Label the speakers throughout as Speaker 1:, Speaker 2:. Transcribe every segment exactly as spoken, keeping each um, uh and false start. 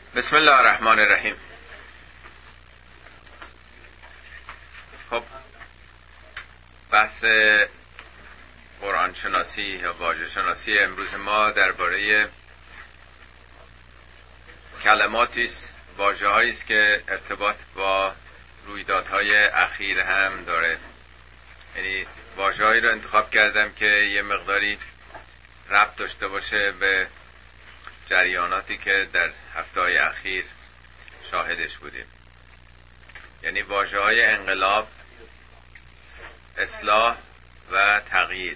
Speaker 1: بسم الله الرحمن الرحیم. خب بحث قرآن شناسی یا واژه شناسی امروز ما درباره کلماتی است، واژه‌هایی است که ارتباط با رویدادهای اخیر هم داره. یعنی واژه‌هایی رو انتخاب کردم که یه مقداری ربط داشته باشه به جریاناتی که در هفته‌های اخیر شاهدش بودیم. یعنی واژه‌های انقلاب، اصلاح و تغییر.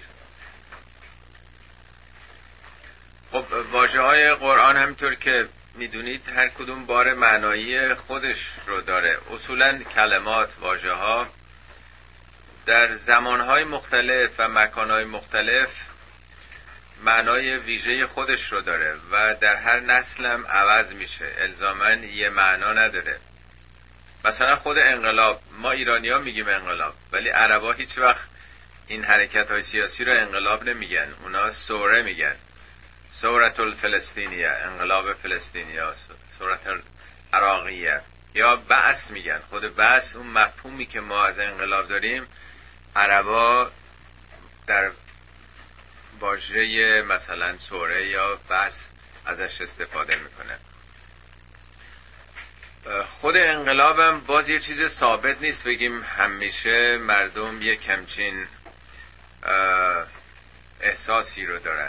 Speaker 1: خب واژه‌های قرآن همینطور که میدونید هر کدوم بار معنایی خودش رو داره. اصولاً کلمات، واژه‌ها در زمانهای مختلف و مکانهای مختلف معنای ویژه خودش رو داره و در هر نسل هم عوض میشه، الزاماً یه معنا نداره. مثلا خود انقلاب، ما ایرانی ها میگیم انقلاب، ولی عربا هیچ وقت این حرکت های سیاسی رو انقلاب نمیگن، اونا ثوره میگن. ثورت الفلسطینیه، انقلاب فلسطینیه، ثورت عراقیه، یا بعث میگن. خود بعث، اون مفهومی که ما از انقلاب داریم، عربا در واژه مثلا ثوره یا بعث ازش استفاده میکنه. خود انقلابم باز یه چیز ثابت نیست بگیم همیشه مردم یه کمچین احساسی رو دارن.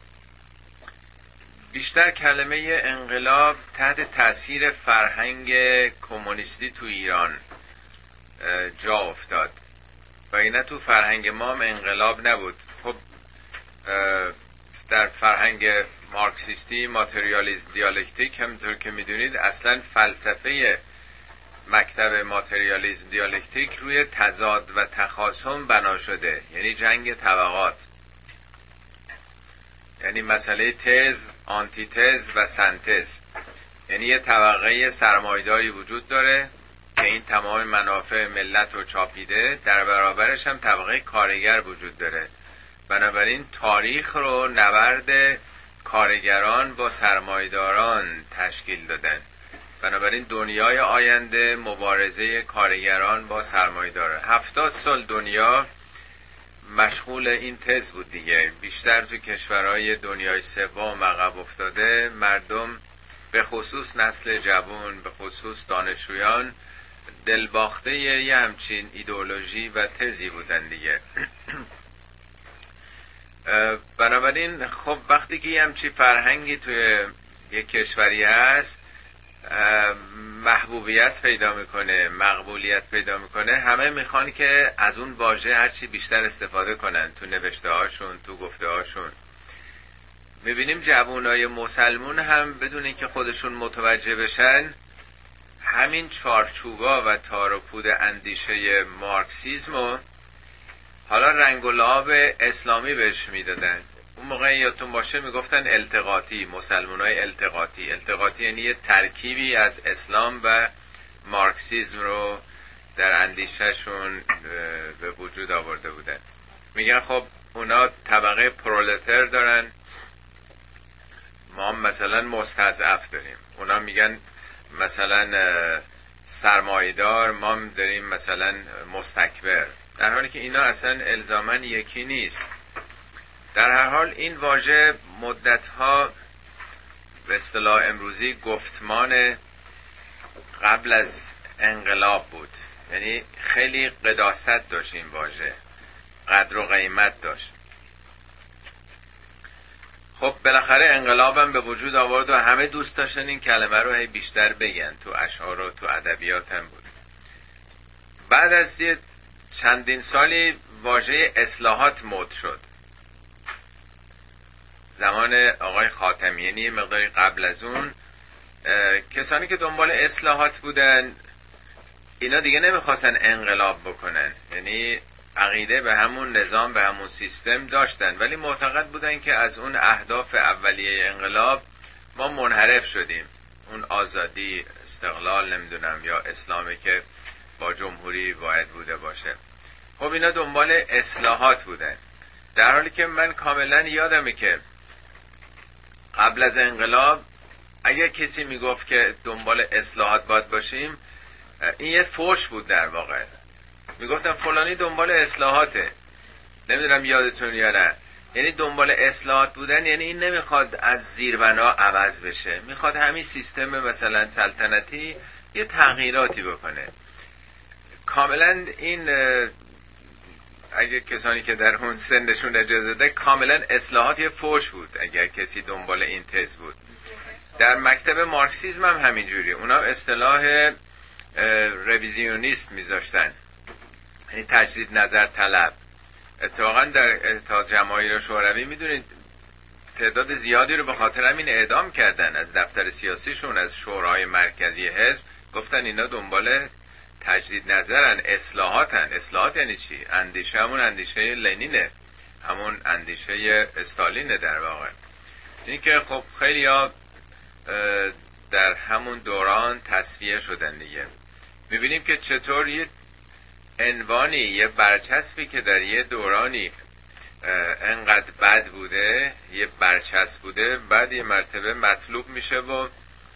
Speaker 1: بیشتر کلمه انقلاب تحت تاثیر فرهنگ کمونیستی تو ایران جا افتاد و اینه تو فرهنگ ما هم انقلاب نبود. خب در فرهنگ مارکسیستی، ماتریالیسم دیالکتیک، همونطور که میدونید اصلا فلسفه مکتب ماتریالیسم دیالکتیک روی تضاد و تخاصم بنا شده، یعنی جنگ طبقات، یعنی مسئله تز، آنتی تز و سنتز. یعنی یه طبقه سرمایه‌داری وجود داره که این تمام منافع ملت رو چاپیده، در برابرش هم طبقه کارگر وجود داره. بنابراین تاریخ رو نبرد کارگران با سرمایه‌داران تشکیل دادن. بنابراین دنیای آینده مبارزه کارگران با سرمایه‌داران. هفتاد سال دنیا مشغول این تز بود دیگه. بیشتر تو کشورهای دنیای سوم عقب افتاده، مردم به خصوص نسل جوان، به خصوص دانشجویان، دلباخته یه همچین ایدئولوژی و تزی بودن دیگه. بنابراین خب وقتی که یه همچین فرهنگی توی یک کشوری هست، محبوبیت پیدا میکنه، مقبولیت پیدا میکنه، همه میخوان که از اون واژه هرچی بیشتر استفاده کنن تو نوشته هاشون، تو گفته هاشون. میبینیم جوانای مسلمون هم بدون اینکه خودشون متوجه بشن همین چارچوبا و تار و پود اندیشه مارکسیسمو حالا رنگ و لعاب اسلامی بهش میدادن. اون موقع یادتون باشه میگفتن التقاطی، مسلمانای التقاطی. التقاطی یعنی یه ترکیبی از اسلام و مارکسیسم رو در اندیشهشون به وجود آورده بودن. میگن خب اونا طبقه پرولتر دارن، ما مثلا مستضعف داریم. اونا میگن مثلا سرمایه‌دار، ما داریم مثلا مستکبر، در حالی که اینا اصلا الزاماً یکی نیست. در هر حال این واژه مدتها به اصطلاح امروزی گفتمان قبل از انقلاب بود. یعنی خیلی قداست داشت این واژه، قدر و قیمت داشت. خب بالاخره انقلابم به وجود آورد و همه دوست داشتن این کلمه رو هی بیشتر بگن، تو اشعار و تو ادبیات هم بود. بعد از یه چندین سالی واژه اصلاحات مد شد، زمان آقای خاتمی. یعنی یه مقداری قبل از اون کسانی که دنبال اصلاحات بودن اینا دیگه نمیخواستن انقلاب بکنن، یعنی عقیده به همون نظام، به همون سیستم داشتن، ولی معتقد بودن که از اون اهداف اولیه انقلاب ما منحرف شدیم. اون آزادی، استقلال، نمیدونم، یا اسلامی که با جمهوری باید بوده باشه. خب اینا دنبال اصلاحات بودن، در حالی که من کاملا یادمه که قبل از انقلاب اگر کسی میگفت که دنبال اصلاحات باید باشیم، این یه فحش بود در واقع. میگفتن فلانی دنبال اصلاحاته. نمیدونم یادتون یا نه، یعنی دنبال اصلاحات بودن یعنی این نمیخواد از زیربنا عوض بشه، میخواد همین سیستم مثلا سلطنتی یه تغییراتی بکنه. کاملا این اگه کسانی که در اون سنشون اجازه ده، کاملا اصلاحات یه فحش بود اگر کسی دنبال این تز بود. در مکتب مارکسیسم هم همینجوری، اونا اصطلاح رویزیونیست میذاشتن، یعنی تجدید نظر طلب. اتفاقا در اتحاد جماهیر شوروی میدونید تعداد زیادی رو به خاطر همین اعدام کردن از دفتر سیاسیشون، از شورای مرکزی حزب. گفتن اینا دنبال تجدید نظرن، اصلاحاتن. اصلاحات یعنی چی؟ اندیشه همون اندیشه لنینه، همون اندیشه استالینه در واقع. این که خب خیلی ها در همون دوران تصفیه شدن دیگه. میبینیم که چطور یه عنوانی، یه برچسبی که در یه دورانی انقدر بد بوده، یه برچسب بوده، بعد یه مرتبه مطلوب میشه و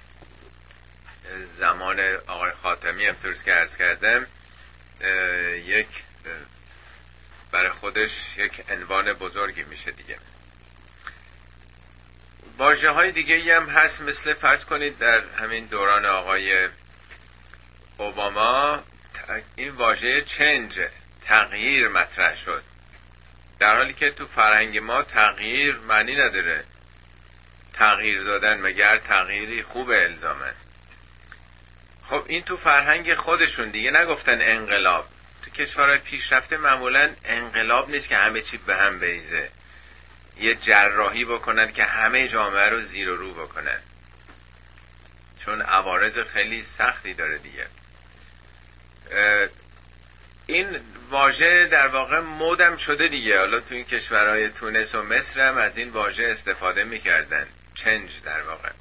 Speaker 1: زمان آقای خاتمی همطور که عرض کردم یک برای خودش یک عنوان بزرگی میشه دیگه. واژه های دیگه هم هست، مثل فرض کنید در همین دوران آقای اوباما این واژه چنج، تغییر مطرح شد، در حالی که تو فرهنگ ما تغییر معنی نداره. تغییر دادن مگر تغییری خوبه الزامن؟ خب این تو فرهنگ خودشون دیگه نگفتن انقلاب. تو کشورهای پیشرفته معمولا انقلاب نیست که همه چی به هم بریزه، یه جراحی بکنن که همه جامعه رو زیر و رو بکنن، چون عوارض خیلی سختی داره دیگه. این واژه در واقع مودم شده دیگه. حالا تو این کشورهای تونس و مصر هم از این واژه استفاده میکردن، چنج در واقع.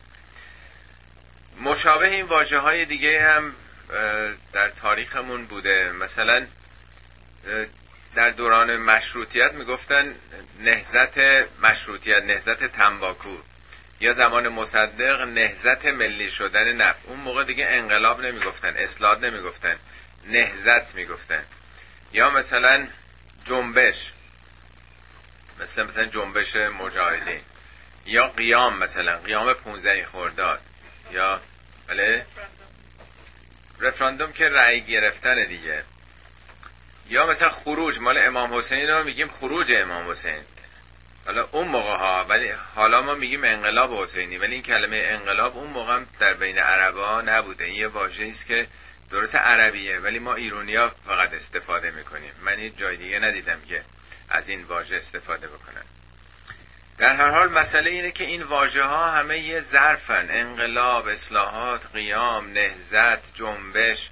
Speaker 1: مشابه این واژه های دیگه هم در تاریخمون بوده. مثلا در دوران مشروطیت میگفتن نهضت مشروطیت، نهضت تنباکو، یا زمان مصدق نهضت ملی شدن نفت. اون موقع دیگه انقلاب نمیگفتن، اصلاح نمیگفتن، نهضت میگفتن. یا مثلا جنبش، مثلا مثلا جنبش مجاهدین، یا قیام، مثلا قیام پونزده خرداد، یا بله رفراندوم که رأی گرفتن دیگه. یا مثلا خروج، مال امام حسین رو میگیم خروج امام حسین، حالا اون موقع ها، ولی حالا ما میگیم انقلاب حسینی، ولی این کلمه انقلاب اون موقع هم در بین عربا نبوده. این یه واژه‌ای است که درست عربیه ولی ما ایرانی‌ها فقط استفاده میکنیم. من هیچ جای دیگه ندیدم که از این واژه استفاده بکنن. در هر حال مسئله اینه که این واژه ها همه یه ظرفن: انقلاب، اصلاحات، قیام، نهضت، جنبش.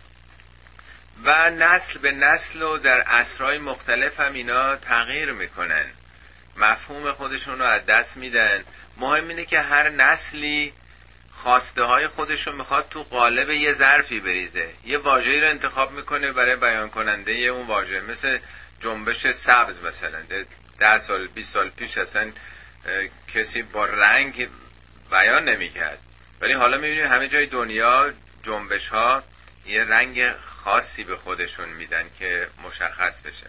Speaker 1: و نسل به نسل و در عصرهای مختلف هم اینا تغییر میکنن، مفهوم خودشون رو از دست میدن. مهم اینه که هر نسلی خواسته های خودش رو میخواد تو قالب یه ظرفی بریزه، یه واژه‌ای رو انتخاب میکنه برای بیان کننده اون واژه. مثل جنبش سبز مثلا، ده سال بیست سال پیش اصلا کسی با رنگ بیان نمیکرد، ولی حالا میبینیم همه جای دنیا جنبش ها یه رنگ خاصی به خودشون میدن که مشخص بشه.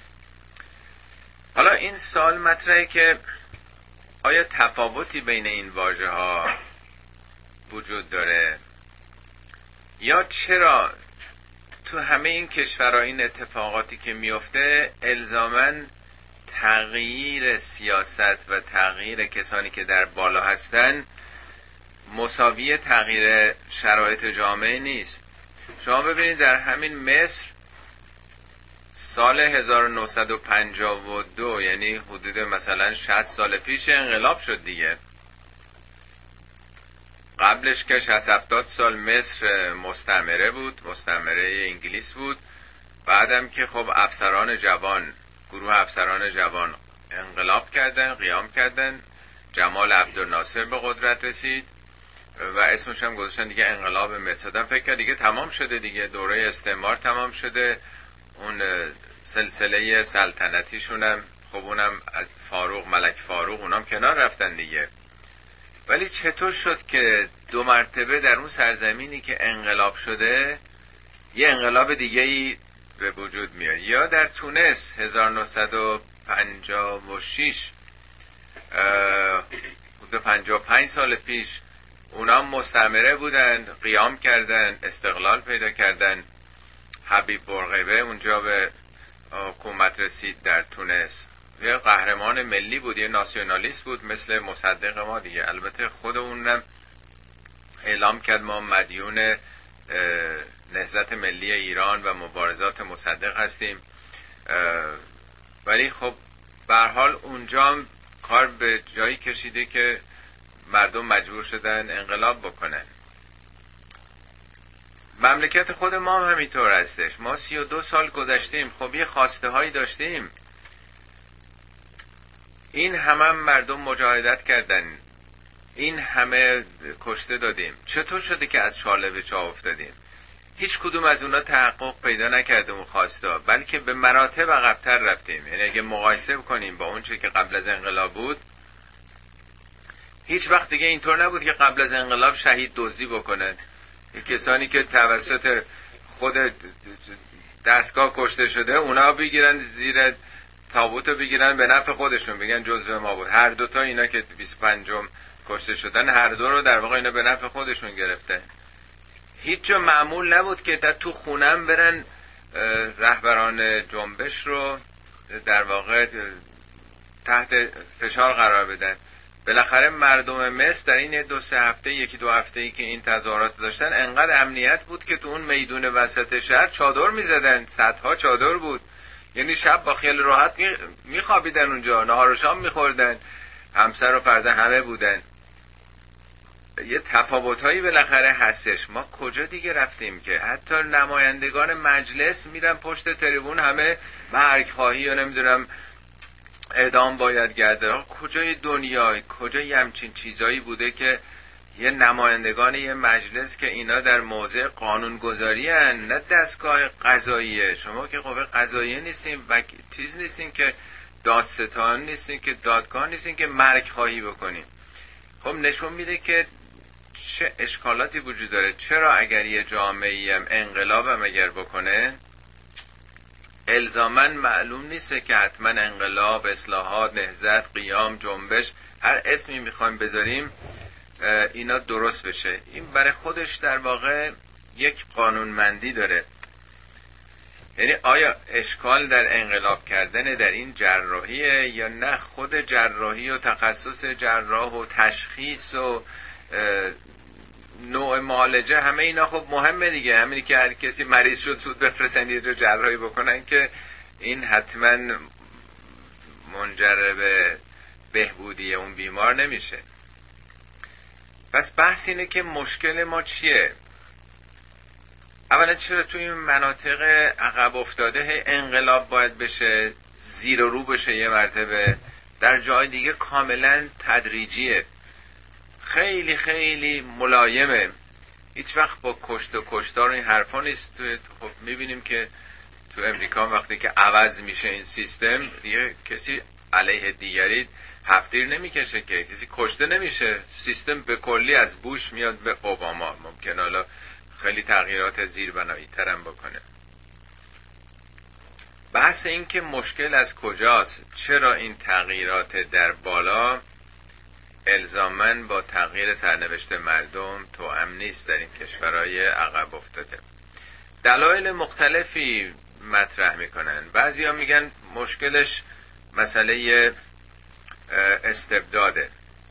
Speaker 1: حالا این سوال مطرحه که آیا تفاوتی بین این واژه ها وجود داره، یا چرا تو همه این کشورها این اتفاقاتی که میفته الزاماً تغییر سیاست و تغییر کسانی که در بالا هستن مساوی تغییر شرایط جامعه نیست. شما ببینید در همین مصر سال هزار و نهصد و پنجاه و دو، یعنی حدود مثلا شصت سال پیش انقلاب شد دیگه. قبلش که شصت هفتاد سال مصر مستعمره بود، مستعمره انگلیس بود. بعدم که خب افسران جوان، گروه افسران جوان انقلاب کردن، قیام کردن، جمال عبدالناصر به قدرت رسید و اسمش هم گذاشتن دیگه انقلاب مصر. آدم فکر کرد دیگه تمام شده دیگه، دوره استعمار تمام شده، اون سلسله سلطنتیشون هم خب اونم از فاروق، ملک فاروق، اونام کنار رفتن دیگه. ولی چطور شد که دو مرتبه در اون سرزمینی که انقلاب شده یه انقلاب دیگه‌ای به وجود میاد؟ یا در تونس هزار و نهصد و پنجاه و شش، حدود پنجاه و پنج سال پیش، اونا مستعمره بودن، قیام کردن، استقلال پیدا کردن. حبیب بورقیبه اونجا به حکومت رسید در تونس، یه قهرمان ملی بود، یه ناسیونالیست بود مثل مصدق ما دیگه. البته خود اونم اعلام کرد ما مدیون نهضت ملی ایران و مبارزات مصدق هستیم، ولی خب به هر حال اونجا کار به جایی کشیده که مردم مجبور شدن انقلاب بکنن. مملکت خود ما هم همینطور هستش. ما سی و دو سال گذشتیم، خب یه خواسته هایی داشتیم، این همه هم مردم مجاهدت کردن، این همه کشته دادیم، چطور شده که از چاله به چاه افتادیم؟ هیچ کدوم از اونا تحقق پیدا نکرده اون خواسته، بلکه به مراتب عقب‌تر رفتیم. یعنی اگه مقایسه کنیم با اون چه که قبل از انقلاب بود، هیچ وقت دیگه اینطور نبود که قبل از انقلاب شهید دزدی بکنن. کسانی که توسط خود دستگاه کشته شده اونا بگیرن زیر تابوتو بگیرن به نفع خودشون، بگن جزء ما بود. هر دوتا اینا که بیست و پنجم کشته شدن، هر دو رو در واقع اینا به نفع خودشون گرفتن. هیچ جا معمول نبود که در تو خونم برن رهبران جنبش رو در واقع تحت فشار قرار بدن. بالاخره مردم مصر در این دو سه هفته، یکی دو هفته ای که این تظاهرات داشتن، انقدر امنیت بود که تو اون میدون وسط شهر چادر میزدن، صدها چادر بود. یعنی شب با خیال راحت میخوابیدن اونجا، نهار و شام میخوردن، همسر و فرزند همه بودن. یه تفاوت‌هایی بالاخره هستش. ما کجا دیگه رفتیم که حتی نمایندگان مجلس میرن پشت تریبون همه مرگ خواهی و نمیدونم اعدام باید گرده. کجای دنیا کجای همچین چیزایی بوده که یه نمایندگان یه مجلس که اینا در موضع قانونگذاری هن، نه دستگاه قضاییه. شما که قوه قضاییه نیستین و چیز نیستین که دادستان نیستین که دادگاه نیستین که مرگ خواهی بکنین. خب نشون میده که چه اشکالاتی وجود داره. چرا اگر یه جامعه‌ای هم انقلاب هم اگر بکنه، الزاماً معلوم نیسته که حتما انقلاب، اصلاحات، نهضت، قیام، جنبش، هر اسمی میخوایم بذاریم اینا درست بشه. این برای خودش در واقع یک قانونمندی داره. یعنی آیا اشکال در انقلاب کردن در این جراحیه یا نه خود جراحی و تخصص جراح و تشخیص و نوع معالجه، همه اینا خب مهمه دیگه. همینی که هر کسی مریض شد زود بفرستن یه جا جراحی بکنن که این حتما منجر به بهبودی اون بیمار نمیشه. پس بحث اینه که مشکل ما چیه؟ اولا چرا توی این مناطق عقب افتاده انقلاب باید بشه، زیر و رو بشه یه مرتبه، در جای دیگه کاملا تدریجیه، خیلی خیلی ملایمه، هیچ وقت با کشت و کشتار این حرفا نیست. خب میبینیم که تو امریکا وقتی که عوض میشه این سیستم، دیگه کسی علیه دیگری هفتیر نمیکشه، که کسی کشته نمیشه، سیستم به کلی از بوش میاد به اوباما. ممکن حالا خیلی تغییرات زیربنایی ترم بکنه. بحث این که مشکل از کجاست، چرا این تغییرات در بالا الزاماً با تغییر سرنوشت مردم توأم نیست در این کشورهای عقب افتاده. دلایل مختلفی مطرح میکنن. بعضیا میگن مشکلش مسئله استبداده.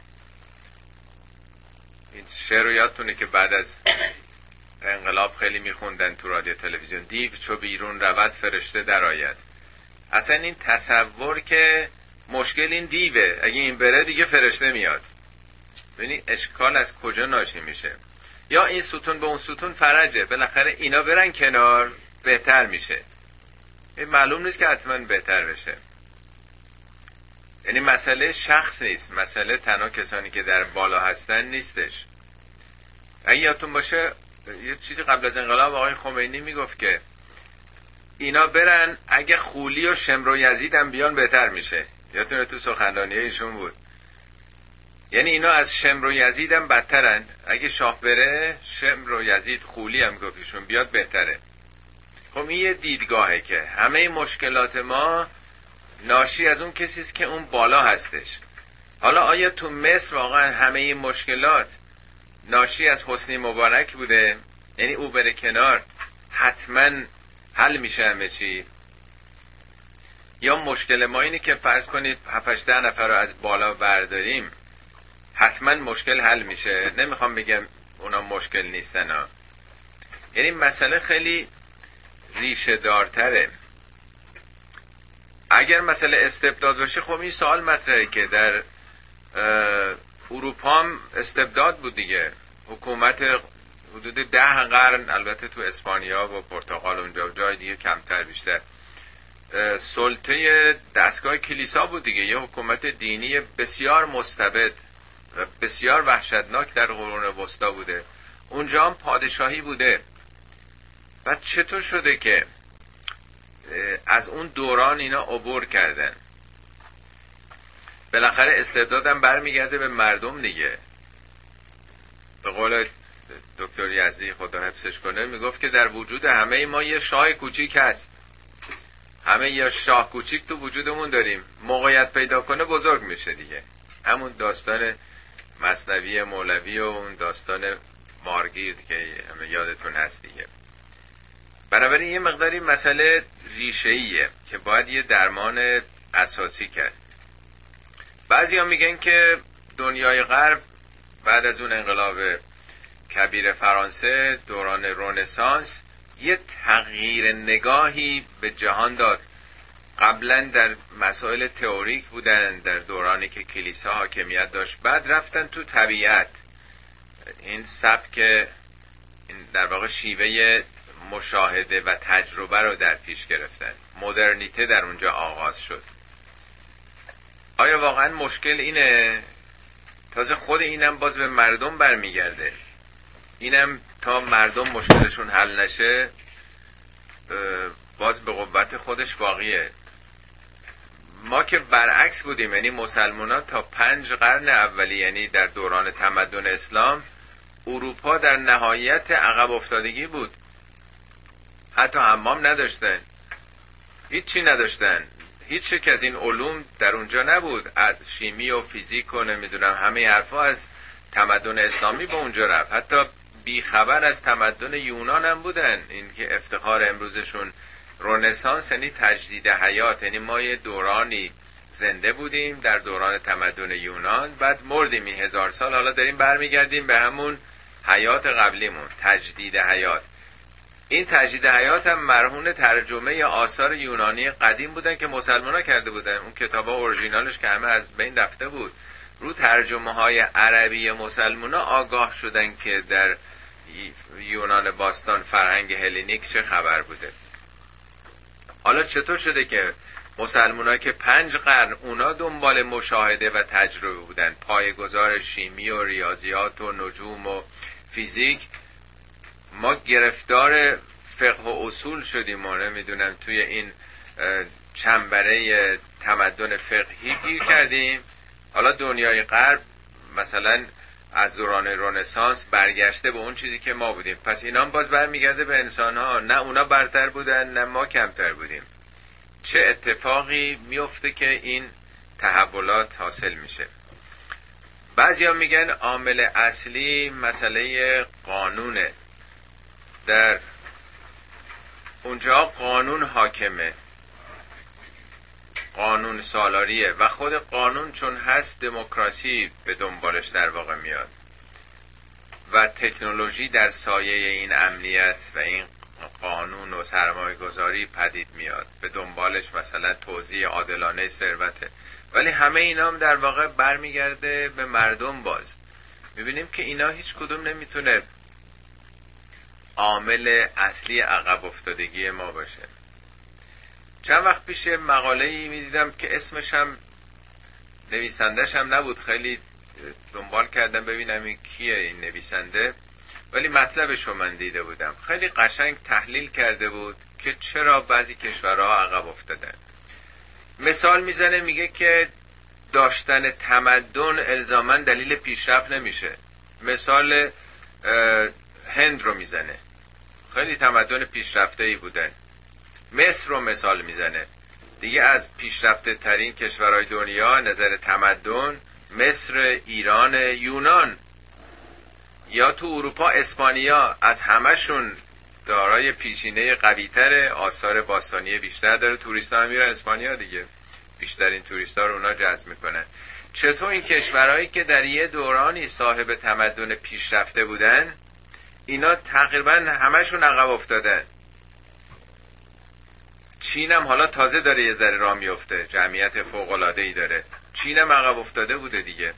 Speaker 1: این شعر رو یادتونه که بعد از انقلاب خیلی میخوندن تو رادیو تلویزیون، دیو چو بیرون رود فرشته درآید. اصلا این تصور که مشکل این دیوه، اگه این بره دیگه فرشته میاد. ببینید اشکال از کجا ناشی میشه. یا این ستون به اون ستون فرجه، بالاخره اینا برن کنار بهتر میشه. این معلوم نیست که حتما بهتر بشه. یعنی مسئله شخص نیست، مسئله تنها کسانی که در بالا هستن نیستش. اگه یادتون باشه یه چیزی قبل از انقلاب آقای خمینی میگفت که اینا برن، اگه خولی و شمر و یزید هم بیان بهتر میشه. یادتونه تو سخنرانی ایشون بود. یعنی اینا از شمر و یزید هم بدترن. اگه شاه بره شمر و یزید خولی هم گفتشون بیاد بهتره. خب این یه دیدگاهه که همه مشکلات ما ناشی از اون کسیست که اون بالا هستش. حالا آیا تو مصر واقعا همه این مشکلات ناشی از حسنی مبارک بوده؟ یعنی او بره کنار حتما حل میشه همه چی؟ یا مشکل ما اینه که فرض کنید هفت ده نفر رو از بالا برداریم حتما مشکل حل میشه؟ نمیخوام بگم اونا مشکل نیستن ها. یعنی مسئله خیلی ریشه دارتره. اگر مسئله استبداد باشه خب این سوال مطرحه که در اروپا هم استبداد بود دیگه. حکومت حدود ده قرن، البته تو اسپانیا و پرتغال اونجا جای دیگه کمتر بیشتر، سلطه دستگاه کلیسا بود دیگه. یه حکومت دینی بسیار مستبد و بسیار وحشتناک در قرون وسطا بوده. اونجا هم پادشاهی بوده. و چطور شده که از اون دوران اینا عبور کردن؟ بالاخره استبدادم برمیگرده به مردم دیگه. به قول دکتر یزدی خدا حفظش کنه میگفت که در وجود همه ما یه شاه کوچیک هست. همه یه شاه کوچیک تو وجودمون داریم. موقعیت پیدا کنه بزرگ میشه دیگه. همون داستان مثنوی مولوی و اون داستان مارگیرد که همه یادتون هست دیگه. بنابراین یه مقداری مسئله ریشه‌ایه که باید یه درمان اساسی کرد. بعضی ها میگن که دنیای غرب بعد از اون انقلاب کبیر فرانسه دوران رنسانس یه تغییر نگاهی به جهان داد. قبلا در مسائل تئوریک بودن در دورانی که کلیسا حاکمیت داشت، بعد رفتن تو طبیعت. این سبک، این در واقع شیوه مشاهده و تجربه رو در پیش گرفتن. مدرنیته در اونجا آغاز شد. آیا واقعا مشکل اینه؟ تازه خود اینم باز به مردم برمیگرده. اینم تا مردم مشکلشون حل نشه باز به قوت خودش باقیه. ما که برعکس بودیم، یعنی مسلمان‌ها تا پنج قرن اولی، یعنی در دوران تمدن اسلام، اروپا در نهایت عقب افتادگی بود. حتی حمام نداشتن، هیچی نداشتن، هیچ یک از این علوم در اونجا نبود. شیمی و فیزیک و نمیدونم همه حرفا از تمدن اسلامی به اونجا رفت. حتی بیخبر از تمدن یونان هم بودن. این که افتخار امروزشون رنسانس یعنی تجدید حیات. یعنی ما یه دورانی زنده بودیم در دوران تمدن یونان، بعد مردیم این هزار سال، حالا داریم برمیگردیم به همون حیات قبلیمون، تجدید حیات. این تجدید حیات هم مرهون ترجمه آثار یونانی قدیم بودن که مسلمان ها کرده بودن. اون کتاب ها اورژینالش که همه از بین رفته بود. رو ترجمه های عربی مسلمان ها آگاه شدن که در یونان باستان فرهنگ هلنیک چه خبر بوده. حالا چطور شده که مسلمان ها که پنج قرن اونا دنبال مشاهده و تجربه بودن، پایه‌گذار شیمی و ریاضیات و نجوم و فیزیک، ما گرفتار فقه و اصول شدیم و نمیدونم توی این چنبره تمدن فقهی گیر کردیم. حالا دنیای غرب مثلا از دوران رنسانس برگشته به اون چیزی که ما بودیم. پس اینا هم باز برمیگرده به انسان ها. نه اونا برتر بودن نه ما کمتر بودیم. چه اتفاقی میفته که این تحولات حاصل میشه؟ بعضی ها میگن عامل اصلی مسئله قانونه. در اونجا قانون حاکمه، قانون سالاریه و خود قانون چون هست دموکراسی به دنبالش در واقع میاد و تکنولوژی در سایه این امنیت و این قانون و سرمایه گذاری پدید میاد. به دنبالش مثلا توزیع عادلانه ثروته. ولی همه اینا هم در واقع برمیگرده به مردم. باز میبینیم که اینا هیچ کدوم نمیتونه عامل اصلی عقب افتادگی ما باشه. چند وقت پیش مقاله‌ای میدیدم که اسمش هم نویسندش هم نبود. خیلی دنبال کردم ببینم این کیه این نویسنده، ولی مطلبش رو من دیده بودم. خیلی قشنگ تحلیل کرده بود که چرا بعضی کشورها عقب افتادن. مثال میزنه، میگه که داشتن تمدن الزاماً دلیل پیشرفت نمیشه. مثال هند رو میزنه، خیلی تمدن پیشرفته ای بودن. مصر رو مثال میزنه دیگه، از پیشرفته ترین کشورهای دنیا نظر تمدن مصر، ایران، یونان، یا تو اروپا اسپانیا، از همشون دارای پیشینه قوی‌تر، آثار باستانی بیشتر داره. توریستا هم میرن اسپانیا دیگه، بیشترین توریستا رو اونا جذب میکنن. چطور این کشورهایی که در یه دورانی صاحب تمدن پیشرفته بودن، اینا تقریبا همشون عقب افتادن؟ چین هم حالا تازه داره یه ذره راه میفته، جمعیت فوق‌العاده‌ای داره، چین هم عقب افتاده بوده دیگه.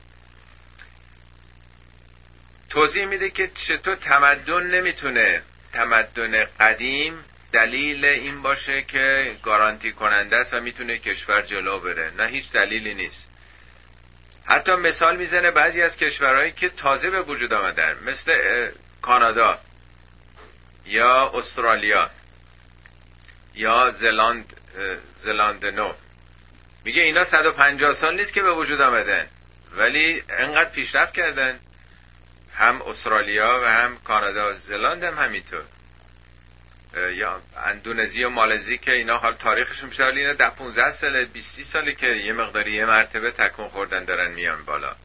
Speaker 1: توضیح میده که چطور تمدن نمیتونه، تمدن قدیم دلیل این باشه که گارانتی کننده است و میتونه کشور جلو بره. نه، هیچ دلیلی نیست. حتی مثال میزنه بعضی از کشورهایی که تازه به وجود آمدن، مثل کانادا یا استرالیا یا زلاند زلاند نو، میگه اینا صد و پنجاه سال نیست که به وجود آمدن، ولی انقدر پیشرفت کردن. هم استرالیا و هم کانادا، زلاند هم همینطور، یا اندونزی و مالزی که اینا حال تاریخشون بیشتر، اینا ده پونزده ساله بیست ساله که یه مقداری یه مرتبه تکون خوردن دارن میان بالا.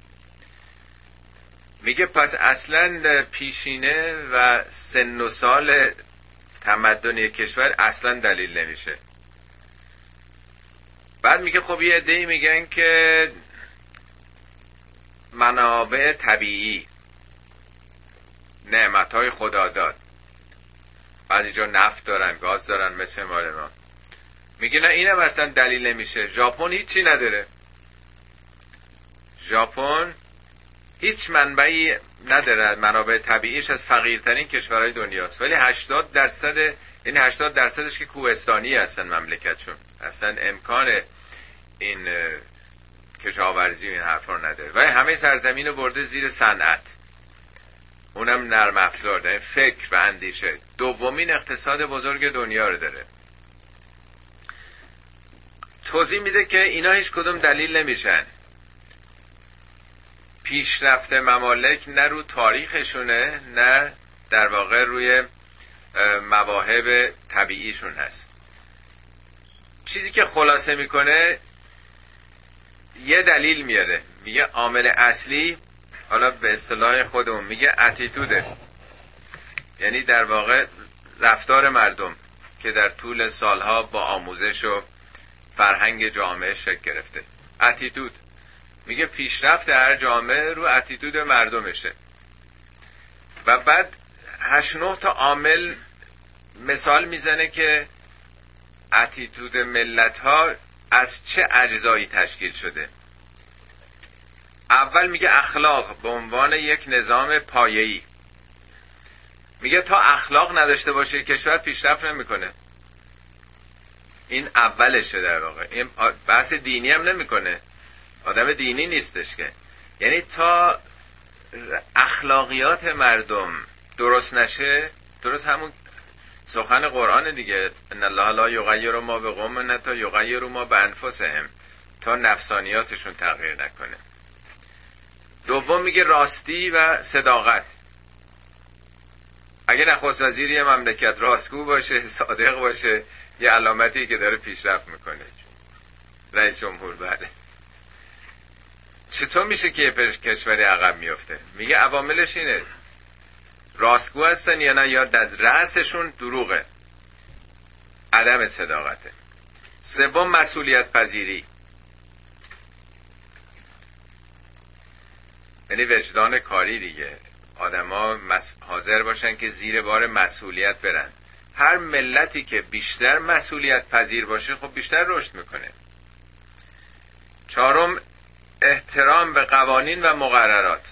Speaker 1: میگه پس اصلا پیشینه و سن و سال تمدن یک کشور اصلا دلیل نمیشه. بعد میگه خب یه عده‌ای میگن که منابع طبیعی، نعمتهای خدا داد، بعضی جا نفت دارن، گاز دارن مثل مال ما. میگه نه، اینم اصلا دلیل نمیشه. ژاپن هیچی نداره، ژاپن هیچ منبعی نداره، منابع طبیعیش از فقیرترین کشورهای دنیاست، ولی هشتاد درصد، یعنی هشتاد درصدش که کوهستانی هستن مملکتشون، اصلا امکان این کشاورزی و این حرفا نداره، ولی همه سرزمین رو برده زیر صنعت، اونم نرم افزار داره، فکر و اندیشه. دومین اقتصاد بزرگ دنیا رو داره. توضیح میده که اینا هیچ کدوم دلیل نمیشن. پیشرفت ممالک نه رو تاریخشونه، نه در واقع روی مواهب طبیعیشون هست. چیزی که خلاصه میکنه یه دلیل میاره، میگه عامل اصلی، حالا به اصطلاح خودمون میگه اتیتوده، یعنی در واقع رفتار مردم که در طول سالها با آموزش و فرهنگ جامعه شکل گرفته. اتیتود میگه پیشرفت هر جامعه رو اتیتود مردمشه. و بعد هشت نه تا عامل مثال میزنه که اتیتود ملت ها از چه اجزایی تشکیل شده. اول میگه اخلاق به عنوان یک نظام پایه‌ای. میگه تا اخلاق نداشته باشه کشور پیشرفت نمیکنه. این اولشه در واقع. این بحث دینی هم نمیکنه، آدم دینی نیستش که. یعنی تا اخلاقیات مردم درست نشه، درست همون سخن قرآن دیگه، ان الله لا یغیر ما بقوم حتی یغیروا ما بانفسهم، تا نفسانیاتشون تغییر نکنه. دوم میگه راستی و صداقت. اگه نخست وزیر یه مملکت راستگو باشه، صادق باشه، یه علامتی که داره پیشرفت میکنه. رئیس جمهور بله. چطور میشه که یه کشوری عقب میفته؟ میگه عواملش اینه، راستگو هستن یا نه، یا از رأسشون دروغه، عدم صداقته. سوم مسئولیت پذیری، یعنی وجدان کاری دیگه. آدما مس... حاضر باشن که زیر بار مسئولیت برن. هر ملتی که بیشتر مسئولیت پذیر باشه خب بیشتر رشد میکنه. چهارم احترام به قوانین و مقررات.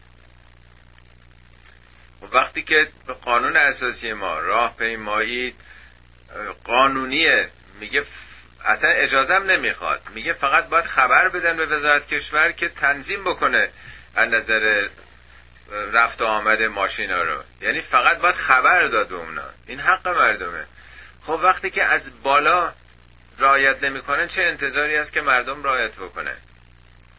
Speaker 1: وقتی که به قانون اساسی ما راهپیمایی قانونیه، میگه اصلا اجازه هم نمیخواد، میگه فقط باید خبر بدن به وزارت کشور که تنظیم بکنه از نظر رفت و آمد ماشینا رو، یعنی فقط باید خبر داد به اونا، این حق مردمه. خب وقتی که از بالا رعایت نمیکنن چه انتظاری هست که مردم رعایت بکنن؟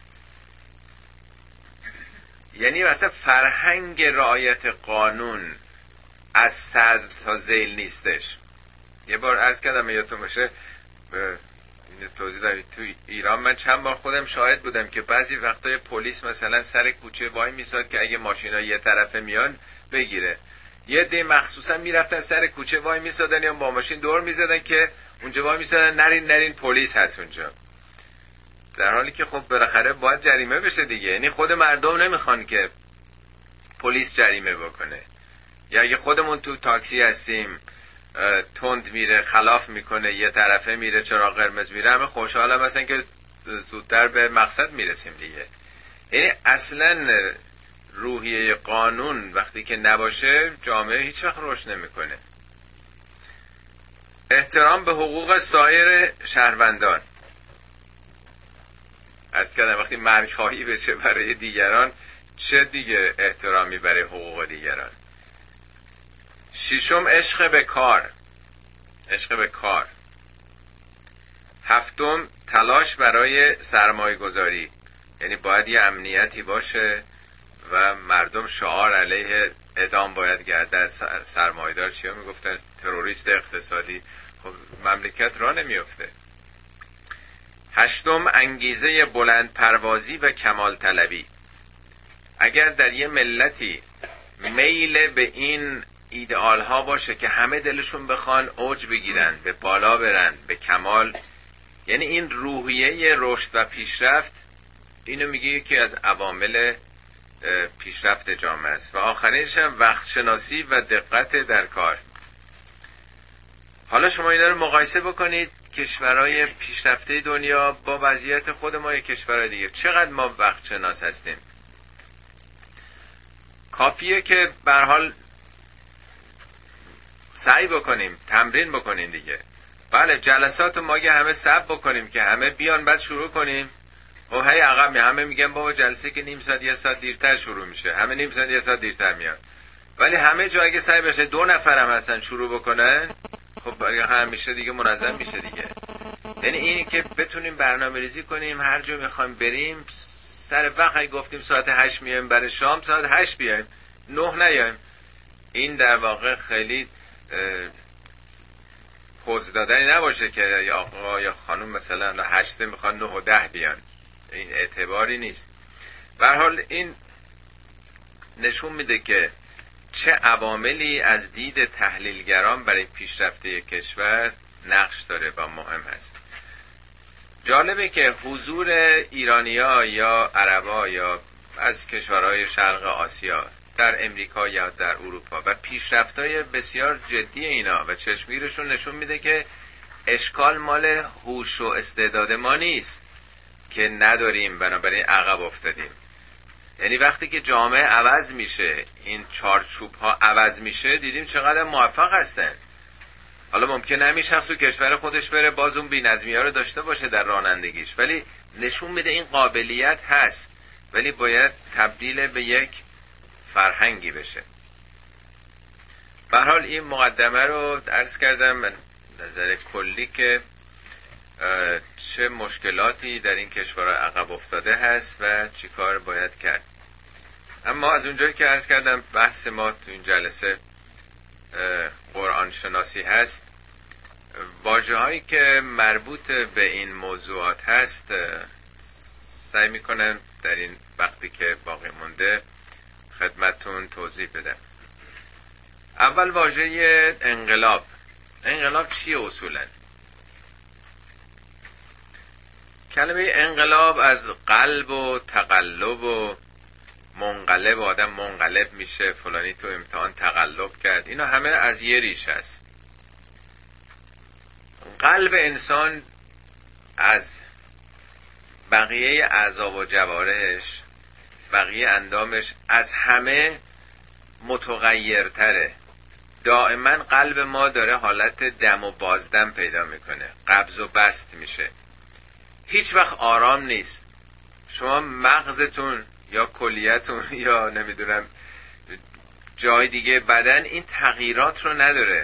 Speaker 1: یعنی مثلا فرهنگ رعایت قانون از صدر تا ذیل نیستش. یه بار عرض کردم یادتون باشه، توضیح دادم تو ایران من چند بار خودم شاهد بودم که بعضی وقتای پلیس مثلا سر کوچه وای میساد که اگه ماشینا یه طرفه میان بگیره. یه دی مخصوصا میرفتن سر کوچه وای میسادن یا با ماشین دور میزدن که اونجا وای میسادن نرین نرین پلیس هست اونجا، در حالی که خب بالاخره باید جریمه بشه دیگه. یعنی خود مردم نمیخوان که پلیس جریمه بکنه. یا اگه خودمون تو تاکسی هستیم تند میره خلاف میکنه یه طرفه میره چراغ قرمز میره، همه خوشحالم هستن که زودتر به مقصد میرسیم دیگه. یعنی اصلا روحیه قانون وقتی که نباشه جامعه هیچ وقت رشد نمیکنه. احترام به حقوق سایر شهروندان. عرض کردم وقتی مرگ خواهی بشه برای دیگران، چه دیگه احترامی برای حقوق دیگران. ششم عشق به کار. عشق به کار. هفتم تلاش برای سرمایه گذاری. یعنی باید یه امنیتی باشه و مردم شعار علیه اعدام باید گردد. سرمایه‌دار چیا میگفتن؟ تروریست اقتصادی. خب مملکت را نمیفته. هشتم انگیزه بلند پروازی و کمال طلبی. اگر در یه ملتی میل به این ایدئال ها باشه که همه دلشون بخوان اوج بگیرن، به بالا برن، به کمال، یعنی این روحیه رشد و پیشرفت، اینو میگه که از عوامل پیشرفت جامعه است. و آخرینش هم وقت شناسی و دقت در کار. حالا شما اینا رو مقایسه بکنید کشورهای پیشرفته دنیا با وضعیت خود ما یا کشورهای دیگه، چقدر ما وقت شناس هستیم. کافیه که به هر حال سعی بکنیم، تمرین بکنیم دیگه. بله جلسات ما یه همه صبر بکنیم که همه بیان بعد شروع کنیم. و هی عقب می همه میگن بابا جلسه که نیم ساعت یه ساعت دیرتر شروع میشه، همه نیم ساعت یه ساعت دیرتر میان. ولی همه جا اگه سعی بشه دو نفر هم هستن شروع بکنن، خب برای همیشه دیگه منظم میشه دیگه. یعنی این که بتونیم برنامه ریزی کنیم، هر جا میخوایم بریم سر وقت. اگه گفتیم ساعت هشت میایم برای شام، ساعت هشت بیایم، نه نیایم. این در واقع خیلی پوز دادنی نباشه که یا آقا یا خانم مثلا هشت میخوان نه و ده بیان. این اعتباری نیست. به هر حال این نشون میده که چه عواملی از دید تحلیلگران برای پیشرفت کشور نقش داره و مهم هست. جالبه که حضور ایرانی‌ها یا عربا یا از کشورهای شرق آسیا در امریکا یا در اروپا و پیشرفت‌های بسیار جدی اینا و چشمگیرشون نشون میده که اشکال مال هوش و استعداد ما نیست که نداریم بنابراین عقب افتادیم. یعنی وقتی که جامعه عوض میشه، این چارچوب ها عوض میشه، دیدیم چقدر موفق هستن. حالا ممکنه همین شخص تو کشور خودش بره باز اون بی‌نظمی ها رو داشته باشه در رانندگیش، ولی نشون میده این قابلیت هست، ولی باید تبدیل به یک فرهنگی بشه. به هر حال این مقدمه رو عرض کردم من نظر کلی که چه مشکلاتی در این کشورها عقب افتاده هست و چی کار باید کرد. اما از اونجایی که عرض کردم بحث ما تو این جلسه قرآن شناسی هست، واژه هایی که مربوط به این موضوعات هست سعی میکنم در این وقتی که باقی مونده خدمتون توضیح بدم. اول واژه انقلاب. انقلاب چیه اصولا؟ کلمه انقلاب از قلب و تقلب و منقلب، آدم منقلب میشه، فلانی تو امتحان تقلب کرد، اینا همه از یه ریشه است. قلب انسان از بقیه اعضا و جوارحش، بقیه اندامش از همه متغیرتره. دائما قلب ما داره حالت دم و بازدم پیدا میکنه، قبض و بست میشه، هیچ وقت آرام نیست. شما مغزتون یا کلیتون یا نمیدونم جای دیگه بدن این تغییرات رو نداره.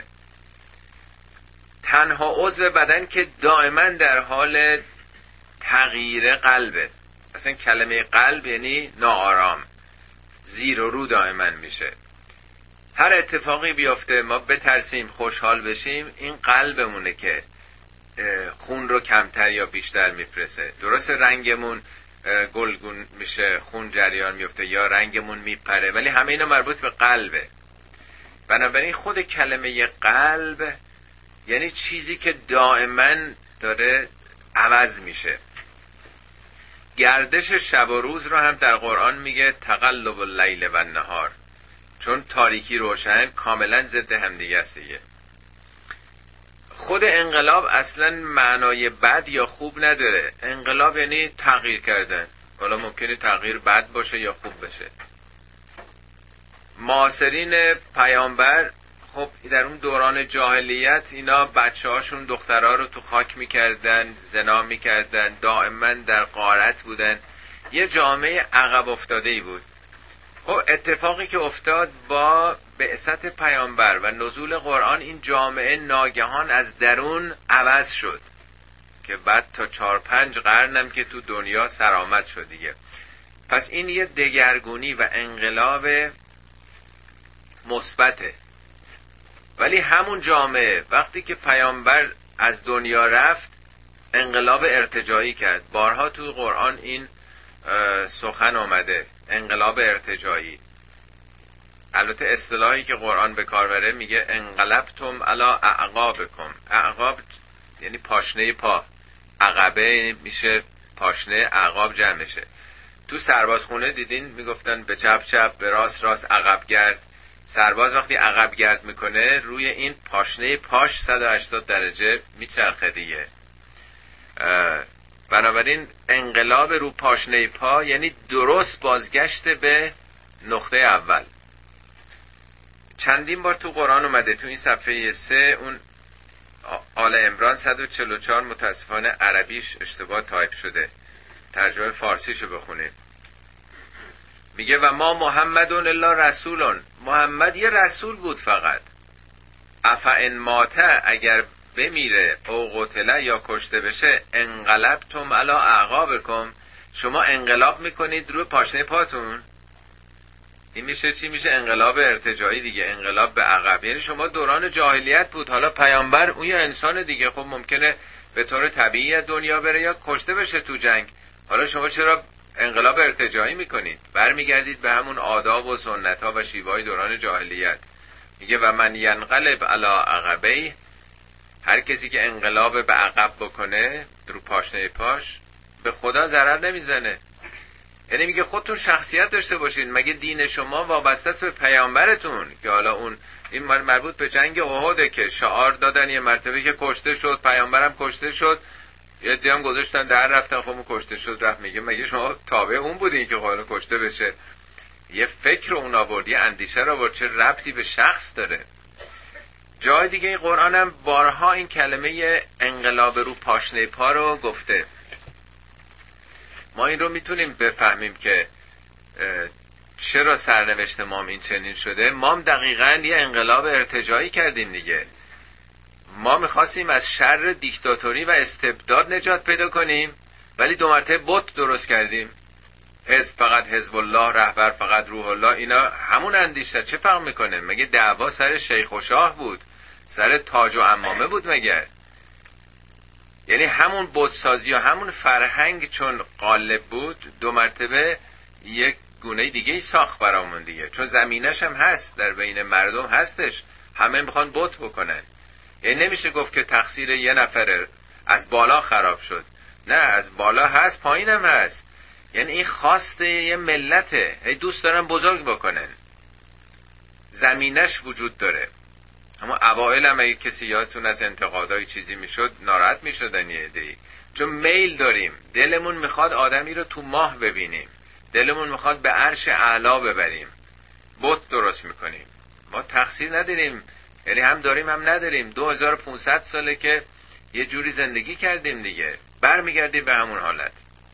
Speaker 1: تنها عضو بدن که دائما در حال تغییر قلبه. اصلا کلمه قلب یعنی ناآرام. زیر و رو دائما میشه. هر اتفاقی بیفته ما بترسیم خوشحال بشیم، این قلبمونه که خون رو کمتر یا بیشتر میفرسه. درست رنگمون گلگون میشه، خون جریان میفته یا رنگمون میپره، ولی همه اینا مربوط به قلبه. بنابراین خود کلمه قلب یعنی چیزی که دائما داره عوض میشه. گردش شب و روز رو هم در قرآن میگه تقلب اللیل و النهار، چون تاریکی روشن کاملا ضد هم دیگه است دیگه. خود انقلاب اصلا معنای بد یا خوب نداره. انقلاب یعنی تغییر کردن، حالا ممکنه تغییر بد باشه یا خوب بشه. معاصرین پیامبر خب در اون دوران جاهلیت اینا بچه هاشون دخترها رو تو خاک میکردن، زنا میکردن، دائما در غارت بودن، یه جامعه عقب افتاده ای بود. خب اتفاقی که افتاد با بعثت پیامبر و نزول قرآن، این جامعه ناگهان از درون عوض شد که بعد تا چار پنج قرنم که تو دنیا سرآمد شد دیگه. پس این یه دگرگونی و انقلاب مثبته. ولی همون جامعه وقتی که پیامبر از دنیا رفت انقلاب ارتجاعی کرد. بارها تو قرآن این سخن آمده، انقلاب ارتجاعی. البته اصطلاحی که قرآن به کار بره میگه انقلبتم علی اعقابکم. اعقاب یعنی پاشنه پا، عقبه میشه پاشنه، اعقاب جمع میشه. تو سربازخونه دیدین میگفتن به چپ چپ، به راست راست، عقب گرد. سرباز وقتی عقب گرد میکنه روی این پاشنه پاش صد و هشتاد درجه میچرخه دیگه. بنابراین انقلاب رو پاشنه پا یعنی درست بازگشت به نقطه اول. چندین بار تو قرآن اومده. تو این صفحه سه اون آل عمران صد و چهل و چهار متاسفانه عربیش اشتباه تایپ شده، ترجمه فارسیشو بخونید. میگه و ما محمدون الا رسولون، محمد یه رسول بود فقط. افئن ماته، اگر بمیره، او قتله یا کشته بشه، انقلبتم علی اعقابکم، شما انقلاب میکنید روی پاشنه پاتون. این میشه چی؟ میشه انقلاب ارتجاعی دیگه، انقلاب به عقب. یعنی شما دوران جاهلیت بود، حالا پیامبر اون یه انسان دیگه، خب ممکنه به طور طبیعی دنیا بره یا کشته بشه تو جنگ، حالا شما چرا انقلاب ارتجاعی میکنید؟ برمیگردید به همون آداب و سنت ها و شیوه دوران جاهلیت. میگه و من ینقلب علی عقبیه، هر کسی که انقلاب به عقب بکنه رو پاشنه پاش به خدا ضرر نمیزنه. یعنی میگه خودتون شخصیت داشته باشین. مگه دین شما وابسته است به پیامبرتون؟ که حالا اون این مربوط به جنگ احد که شعار دادن یه مرتبه که کشته شد، پیامبرم کشته شد، یه دیام گذاشتن در رفتن، خب اون کشته شد رفت. میگه مگه شما تابع اون بودین که حالا کشته بشه؟ یه فکر اون آورد، یه اندیشه رو آورد، چه ربطی به شخص داره؟ جای دیگه این قرآن هم بارها این کلمه انقلاب رو پاشنه پا رو گفته. ما این رو میتونیم بفهمیم که چرا سرنوشت مام این چنین شده. مام دقیقاً یه انقلاب ارتجاعی کردیم دیگه. ما میخواستیم از شر دیکتاتوری و استبداد نجات پیدا کنیم، ولی دو مرتبه بت درست کردیم. حزب فقط حزب الله، رهبر فقط روح الله. اینا همون اندیشه. چه فرق میکنه؟ مگه دعوا سر شیخ و شاه بود؟ سر تاج و عمامه بود مگه؟ یعنی همون بتسازی و همون فرهنگ چون غالب بود، دو مرتبه یک گونه دیگه ای ساخت برامون دیگه. چون زمینش هم هست، در بین مردم هستش، همه میخوان بت بکنن. یعنی نمیشه گفت که تقصیر یه نفره از بالا خراب شد. نه، از بالا هست، پایین هم هست. یعنی این خواست یه ملته، هی دوست دارن بزرگ بکنن، زمینش وجود داره. اما اوائل هم اگه کسی یادتون از انتقادای چیزی میشد ناراحت میشدن یه عده‌ای، چون میل داریم، دلمون میخواد آدمی رو تو ماه ببینیم، دلمون میخواد به عرش اعلا ببریم، بت درست میکنیم. ما تقصیر نداریم، یعنی هم داریم هم نداریم. دو هزار و پانصد ساله که یه جوری زندگی کردیم دیگه، برمیگردیم به همون حالت.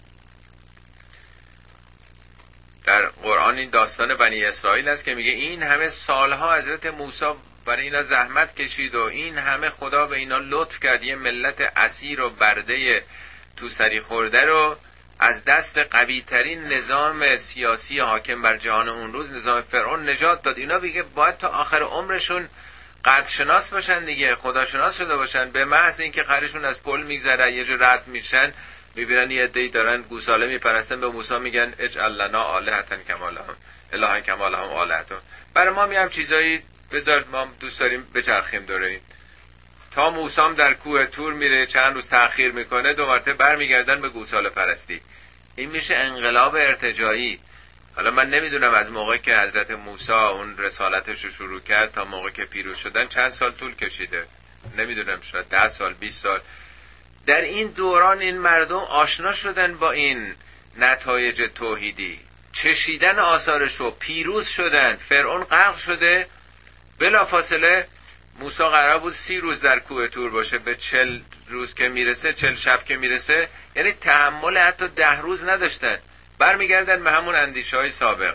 Speaker 1: در قرآن این داستان بنی اسرائیل است که میگه این همه سالها حضرت موسی برای اینا زحمت کشید و این همه خدا به اینا لطف کرد، یه ملت اسیر و برده تو سری خورده رو از دست قوی ترین نظام سیاسی حاکم بر جهان اون روز، نظام فرعون، نجات داد. اینا دیگه باید تا آخر عمرشون قدرشناس باشن دیگه، خداشناس شده باشن. به محض اینکه خرشون از پل میگذره یه جا رد میشن، میبینن یه عده‌ای دارن گوساله میپرستن، به موسی میگن اجعل لنا آلهة کما لهم الها کما لهم آلهة. برای ما میام چیزایی بذار، ما دوست داریم بچرخیم دوره این. تا موسی در کوه تور میره چند روز تأخیر میکنه، دو مرتبه برمیگردن به گوساله پرستی. این میشه انقلاب ارتجاعی. حالا من نمیدونم از موقعی که حضرت موسی اون رسالتش رو شروع کرد تا موقعی که پیروز شدن چند سال طول کشیده، نمیدونم، شاید ده سال بیست سال. در این دوران این مردم آشنا شدن با این نتایج توحیدی، چشیدن آثارش رو، پیروز شدن. فرعون غرق شده، بلافاصله موسی قرار بود سی روز در کوه تور باشه، به چل روز که میرسه، چل شب که میرسه، یعنی تحمل حتی ده روز نداشتن، برمیگردن به همون اندیشه های سابق.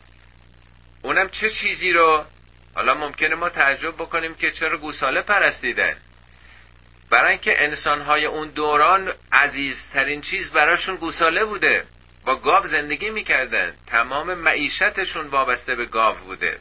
Speaker 1: اونم چه چیزی رو حالا ممکنه ما تعجب بکنیم که چرا گوساله پرستیدن. برای اینکه انسانهای اون دوران عزیزترین چیز براشون گوساله بوده، با گاو زندگی میکردن، تمام معیشتشون وابسته به گاو بوده،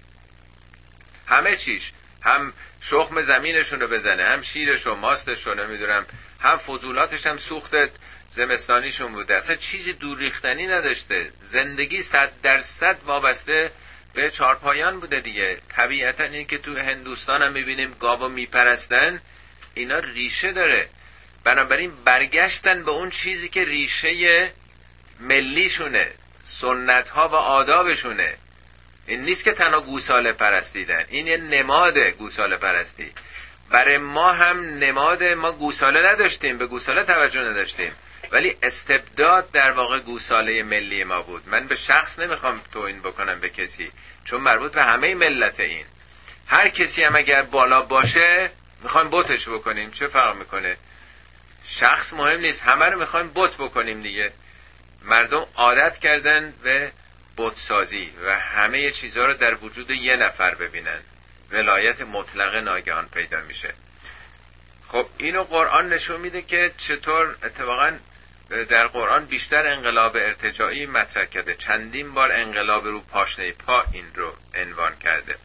Speaker 1: همه چیش، هم شخم زمینشون رو بزنه، هم شیرش و ماستش رو نمیدونم، هم فضولاتش، هم سوخت زمستانیشون بوده. اصلا چیزی دور ریختنی نداشته. زندگی صد درصد وابسته به چارپایان بوده دیگه. طبیعتا این که تو هندوستان هم میبینیم گاو میپرستن، اینا ریشه داره. بنابراین برگشتن به اون چیزی که ریشه ملیشونه، سنت ها و آدابشونه. این نیست که تنها گوساله پرستیدن، این یه نماد گوساله پرستی. برای ما هم نماد، ما گوساله نداشتیم، به گوساله توجه نداشتیم، ولی استبداد در واقع گوساله ملی ما بود. من به شخص نمیخوام توهین بکنم به کسی، چون مربوط به همه ملت. این هر کسی هم اگر بالا باشه میخوایم بتش بکنیم، چه فرق میکنه؟ شخص مهم نیست، همه رو میخوایم بت بکنیم دیگه. مردم عادت کردن به بت سازی و همه چیزها رو در وجود یه نفر ببینن، ولایت مطلقه ناگهان پیدا میشه. خب اینو قرآن نشون میده که چطور اتفاقا در قرآن بیشتر انقلاب ارتجاعی مطرح کرده. چندین بار انقلاب رو پاشنه پا این رو عنوان کرده.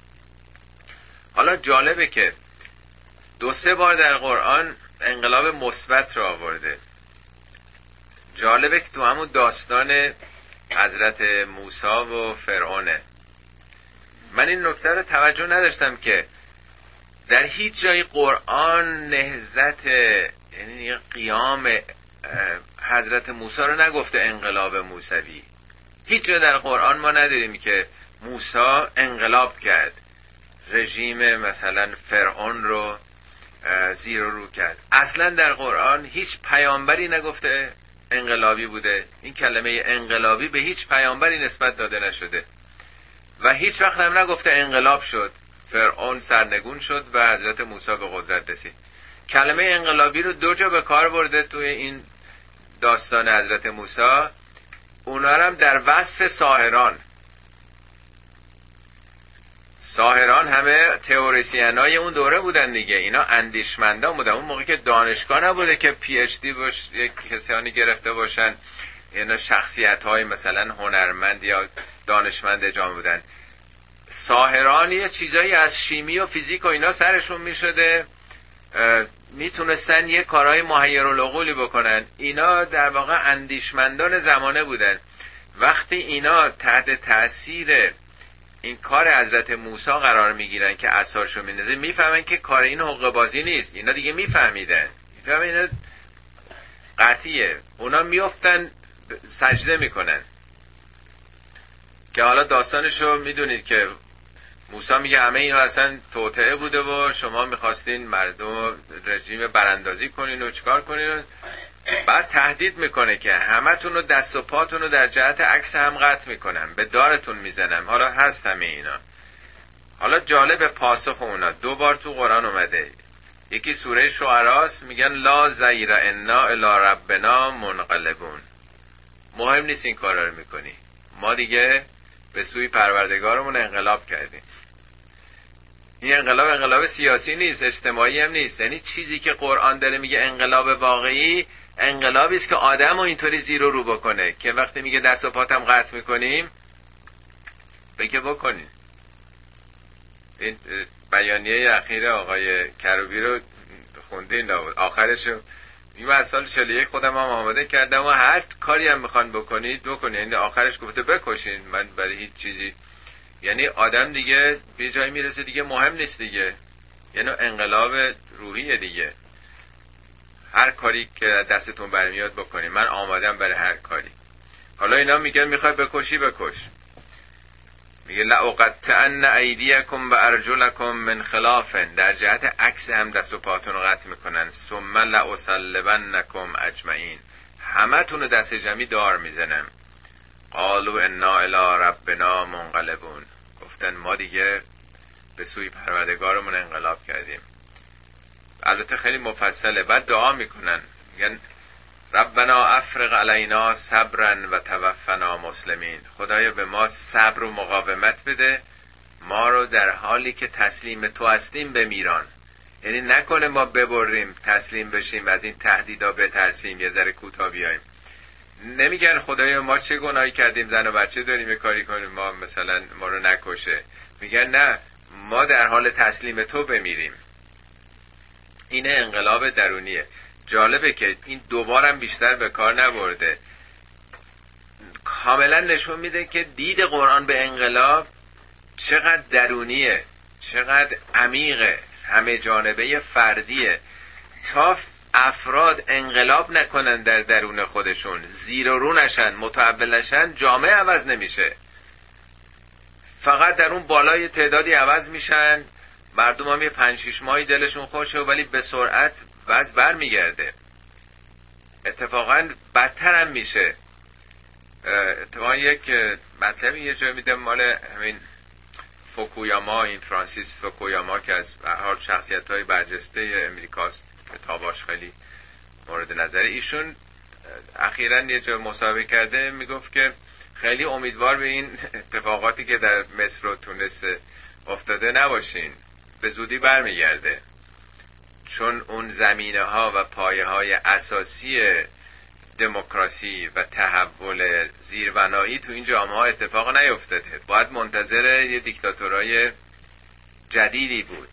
Speaker 1: حالا جالبه که دو سه بار در قرآن انقلاب مثبت رو آورده. جالبه که تو همون داستان حضرت موسی و فرعونه. من این نکته رو توجه نداشتم که در هیچ جای قرآن نهضت، یعنی قیام حضرت موسی رو نگفته انقلاب موسوی. هیچ جا در قرآن ما نداریم که موسی انقلاب کرد، رژیم مثلا فرعون رو زیر و رو کرد. اصلا در قرآن هیچ پیامبری نگفته انقلابی بوده. این کلمه انقلابی به هیچ پیامبری نسبت داده نشده و هیچ وقت هم نگفته انقلاب شد، فرعون سرنگون شد و حضرت موسی به قدرت رسید. کلمه انقلابی رو دو جا به کار برده توی این داستان حضرت موسی. اونا هم در وصف ساحران. ساحران همه تئوریسینای اون دوره بودن دیگه، اینا اندیشمندان بودن. اون موقع که دانشگاه نبوده که پی اچ دی باش یک کسانی گرفته باشن، اینا شخصیت های مثلا هنرمند یا دانشمند جامعه بودن. ساحران یه چیزایی از شیمی و فیزیک و اینا سرشون میشده، میتونستن یه کارهای محیرالعقولی بکنن. اینا در واقع اندیشمندان زمانه بودن. وقتی اینا تحت تأثیر این کار حضرت موسی قرار میگیرن که عصاشو میندازه، میفهمن که کار این حقه بازی نیست. اینا دیگه میفهمیدن، میفهمن اینا قطعیه. اونا میافتن سجده میکنن. که حالا داستانشو میدونید که موسی میگه همه اینا اصلا توطئه بوده و شما میخواستین مردم رژیم براندازی کنین و چیکار کنین. بعد تهدید میکنه که همتون رو دست و پاتون رو در جهت عکس هم قطع میکنم، به دارتون میزنم. حالا هست همه اینا. حالا جالب پاسخ اونا دو بار تو قرآن اومده. یکی سوره شعراست، میگن لا زیر انا الی ربنا منقلبون. مهم نیست این کارا رو میکنی، ما دیگه به سوی پروردگارمون انقلاب کردیم. این انقلاب انقلاب سیاسی نیست، اجتماعی هم نیست. یعنی چیزی که قرآن داره میگه انقلاب واقعی، انقلابی است که آدمو اینطوری زیر و رو بکنه که وقتی میگه دست و پاتم قطع میکنیم بگه بکنین. این بیانیه اخیر آقای کروبی رو خوندین؟ آخرشو این از سال چهل و یک خودم هم آماده کردم و هر کاری هم میخوان بکنید بکنید. یعنی آخرش گفته بکشین، من برای هیچ چیزی، یعنی آدم دیگه به جایی میرسه دیگه مهم نیست دیگه. یعنی انقلاب روحیه دیگه. هر کاری که دستتون برمیاد بکنید، من آمادم برای هر کاری. حالا اینا میگن میخوای بکشی بکش. میگه لأقطعن ایدیکم و ارجلکم من خلاف، در جهت عکس هم دست و پاتون رو قطع میکنن. ثم لأصلبنکم اجمعین، همه تون رو دست جمعی دار میزنم. قالوا انا الی ربنا منقلبون، گفتن ما دیگه به سوی پروردگارمون انقلاب کردیم. البته خیلی مفصله. بعد دعا میکنن، میگن ربنا افرغ علینا صبرا و توفنا مسلمین، خدایا به ما صبر و مقاومت بده، ما رو در حالی که تسلیم تو هستیم بمیران. یعنی نکنه ما ببریم تسلیم بشیم از این تهدیدا بترسیم یه ذره کوتاه بیایم. نمیگن خدایا ما چه گناهی کردیم زن و بچه داریم کاری کنیم ما مثلا ما رو نکشه. میگن نه، ما در حال تسلیم تو بمیریم. این انقلاب درونیه. جالبه که این دوبارم بیشتر به کار نبرده. کاملا نشون میده که دید قرآن به انقلاب چقدر درونیه، چقدر عمیقه، همه جانبه فردیه. تا افراد انقلاب نکنن در درون خودشون، زیر و رو نشن، متحول نشن، جامعه عوض نمیشه. فقط در اون بالای تعدادی عوض میشن، مردم هم یه پنج شیش ماهی دلشون خوشه ولی به سرعت وضع بر میگرده. اتفاقا بدتر هم میشه. اتفاقا یک مطلبی یه جای میدم مال همین فوکویاما، این فرانسیس فوکویاما که از هر حال شخصیت‌های برجسته امریکاست، کتاباش خیلی مورد نظر. ایشون اخیراً یه جای مصاحبه کرده، میگفت که خیلی امیدوار به این اتفاقاتی که در مصر و تونس افتاده نباشین، به زودی برمیگرده. چون اون زمینه ها و پایه های اساسی دموکراسی و تحول زیربنایی تو این جامعه ها اتفاق نیفتاده. باید منتظر یه دیکتاتورای جدیدی بود.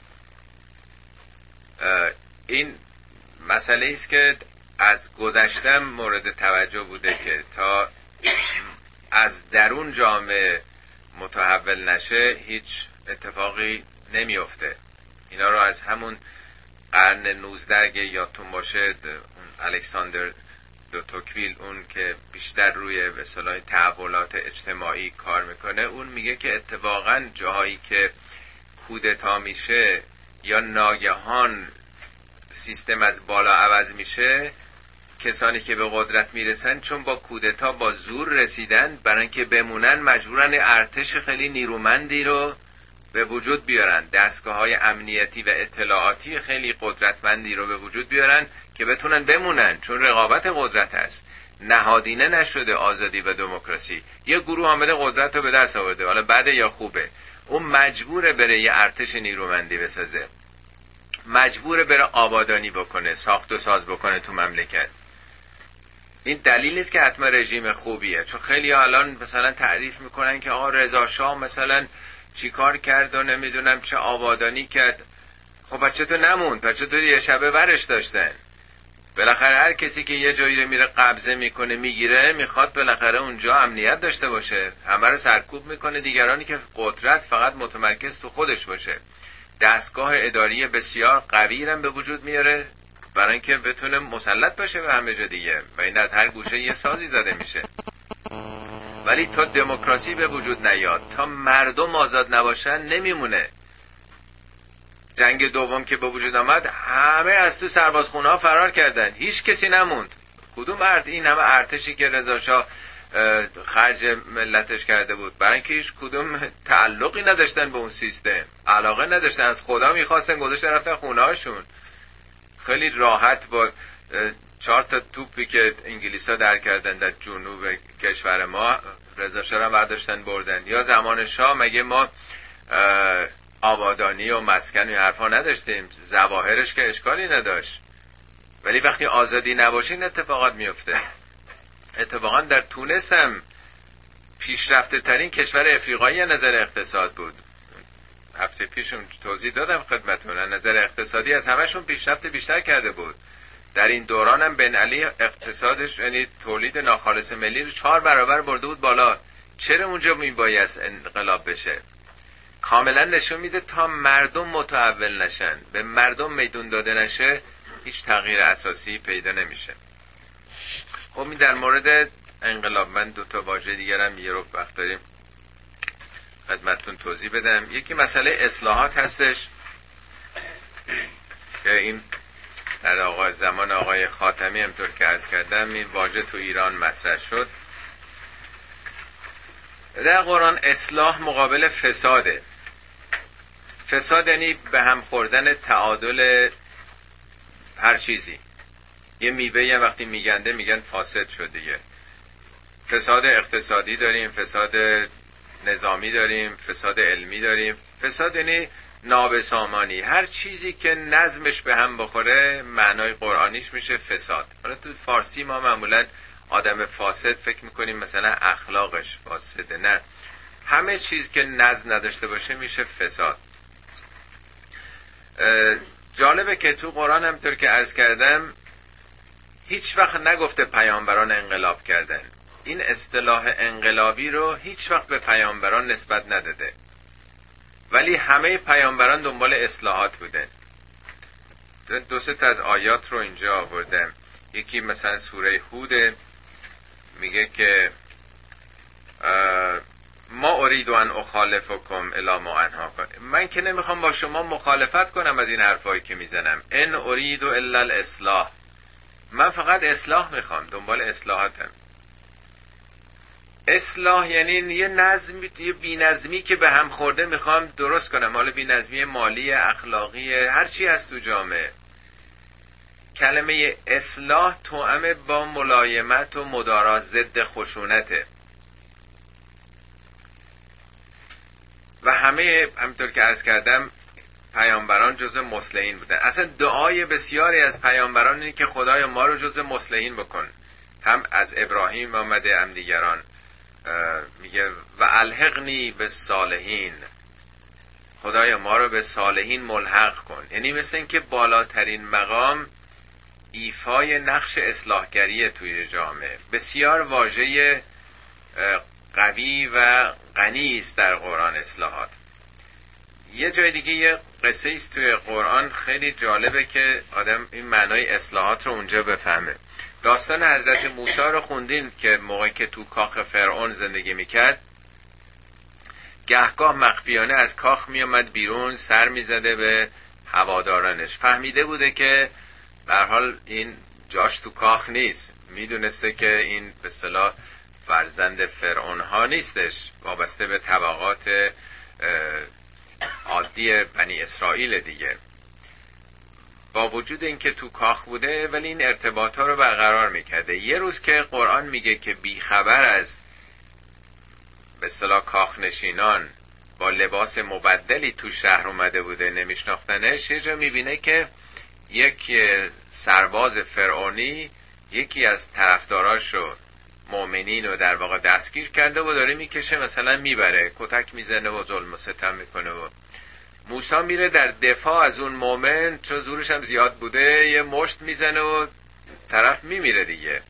Speaker 1: این مسئله است که از گذشتم مورد توجه بوده که تا از درون جامعه متحول نشه هیچ اتفاقی نمیفته. اینا رو از همون قرن نوزده اگه یادتون باشه، اون الکساندر دو توکویل، اون که بیشتر روی به اصطلاح تحولات اجتماعی کار میکنه، اون میگه که اتفاقا جاهایی که کودتا میشه یا ناگهان سیستم از بالا عوض میشه، کسانی که به قدرت میرسن چون با کودتا با زور رسیدن، برای اینکه بمونن مجبورن ارتش خیلی نیرومندی رو به وجود بیارن، دستگاه‌های امنیتی و اطلاعاتی خیلی قدرتمندی رو به وجود بیارن که بتونن بمونن، چون رقابت قدرت هست. نهادینه نشده آزادی و دموکراسی. یه گروه آمده قدرت رو به دست آورده، حالا بده یا خوبه، اون مجبوره بره یه ارتش نیرومندی بسازه، مجبوره بره آبادانی بکنه، ساخت و ساز بکنه تو مملکت. این دلیل نیست که حتما رژیم خوبیه، چون خیلی الان مثلا تعریف میکنن که آقا رضا شاه مثلا چی کار کرد و نمیدونم چه آبادانی کرد. خب بچه تو نموند، بچه تو یه شبه ورش داشتن. بالاخره هر کسی که یه جایی رو میره قبضه میکنه میگیره، میخواد بالاخره اونجا امنیت داشته باشه، همه رو سرکوب میکنه، دیگرانی که قدرت فقط متمرکز تو خودش باشه. دستگاه اداری بسیار قوی هم به وجود میاره برای اینکه بتونه مسلط باشه به همه جا دیگه، و این از هر گوشه یه سازی زده میشه. ولی تا دموکراسی به وجود نیاد، تا مردم آزاد نباشن، نمیمونه. جنگ دوم که به وجود آمد، همه از تو سربازخونه ها فرار کردن، هیچ کسی نموند. کدوم ارد این همه ارتشی که رضا شاه خرج ملتش کرده بود، برای اینکه هیچ کدوم تعلقی نداشتن به اون سیستم، علاقه نداشتن، از خدا میخواستن، گذاشتن رفتن خونه هاشون. خیلی راحت با چهار تا توپی که انگلیسا در کردن در جنوب کشور ما، رضا شاه رو برداشتن بردن. یا زمان شاه مگه ما آبادانی و مسکن و حرفا نداشتیم، ظواهرش که اشکالی نداشت، ولی وقتی آزادی نباشه این اتفاقات میفته. اتفاقا در تونس هم پیشرفته ترین کشور افریقایی از نظر اقتصاد بود. هفته پیشم توضیح دادم خدمتتون، از نظر اقتصادی از همشون پیشرفت بیشتر کرده بود. در این دوران هم بن علی اقتصادش، یعنی تولید ناخالص ملی رو چهار برابر برده بود بالا. چرا اونجا میبایست انقلاب بشه؟ کاملا نشون میده تا مردم متحول نشن، به مردم میدون داده نشه، هیچ تغییر اساسی پیدا نمیشه. خب می در مورد انقلاب من دو تا واژه دیگرم یه رو وقت داریم خدمتتون توضیح بدم. یکی مسئله اصلاحات هستش که این در آقای زمان آقای خاتمی همطور که عرض کردم این واژه تو ایران مطرح شد. در قرآن اصلاح مقابل فساده. فساد یعنی به هم خوردن تعادل هر چیزی. یه میوه هم وقتی میگنده میگن فاسد شد دیگه. فساد اقتصادی داریم، فساد نظامی داریم، فساد علمی داریم. فساد یعنی نابسامانی، هر چیزی که نظمش به هم بخوره معنای قرآنیش میشه فساد. حالا تو فارسی ما معمولا آدم فاسد فکر میکنیم مثلا اخلاقش فاسده، نه، همه چیز که نظم نداشته باشه میشه فساد. جالبه که تو قرآن همطور که عرض کردم هیچ وقت نگفته پیامبران انقلاب کردن. این اصطلاح انقلابی رو هیچ وقت به پیامبران نسبت نداده، ولی همه پیامبران دنبال اصلاحات بودن. دو سه تا از آیات رو اینجا آوردم. یکی مثلا سوره هود میگه که ما اريد ان اخالفکم الی ما انهاکم، من که نمیخوام با شما مخالفت کنم از این حرفایی که میزنم. ان اريد الا الاصلاح، من فقط اصلاح میخوام، دنبال اصلاحاتم. اصلاح یعنی یه نظم، یه بی‌نظمی که به هم خورده میخوام درست کنم. حالا بی‌نظمی مالی، اخلاقی، هر چی هست تو جامعه. کلمه اصلاح توأم با ملایمت و مدارا، ضد خشونته. و همه همطور که عرض کردم پیامبران جزء مصلحین بودن. اصلا دعای بسیاری از پیامبران اینه که خدای ما رو جزء مصلحین بکن. هم از ابراهیم آمده، هم دیگران میگه و الحقنی به صالحین، خدای ما رو به صالحین ملحق کن. یعنی مثل این که بالاترین مقام ایفای نقش اصلاحگری توی جامعه. بسیار واژه قوی و غنی است در قرآن اصلاحات. یه جای دیگه یه قصه است توی قرآن خیلی جالبه که آدم این معنای اصلاحات رو اونجا بفهمه. داستان حضرت موسی رو خوندین که موقعی که تو کاخ فرعون زندگی میکرد، گهگاه مخفیانه از کاخ میامد بیرون، سر میزده به هوادارانش. فهمیده بوده که به هر حال این جاش تو کاخ نیست، میدونسته که این به اصطلاح فرزند فرعون ها نیستش، وابسته به طبقات عادی بنی اسرائیل دیگه. با وجود اینکه تو کاخ بوده ولی این ارتباط ها رو برقرار میکرده. یه روز که قرآن میگه که بیخبر از به اصطلاح کاخ نشینان با لباس مبدلی تو شهر اومده بوده، نمیشناختنش، یه جا میبینه که یک سرباز فرعونی یکی از طرفداراش رو، مؤمنین رو در واقع دستگیر کرده و داره میکشه، مثلا میبره، کتک میزنه و ظلم و ستم میکنه. و موسی میره در دفاع از اون مؤمن، چون زورش هم زیاد بوده، یه مشت میزنه و طرف میمیره دیگه.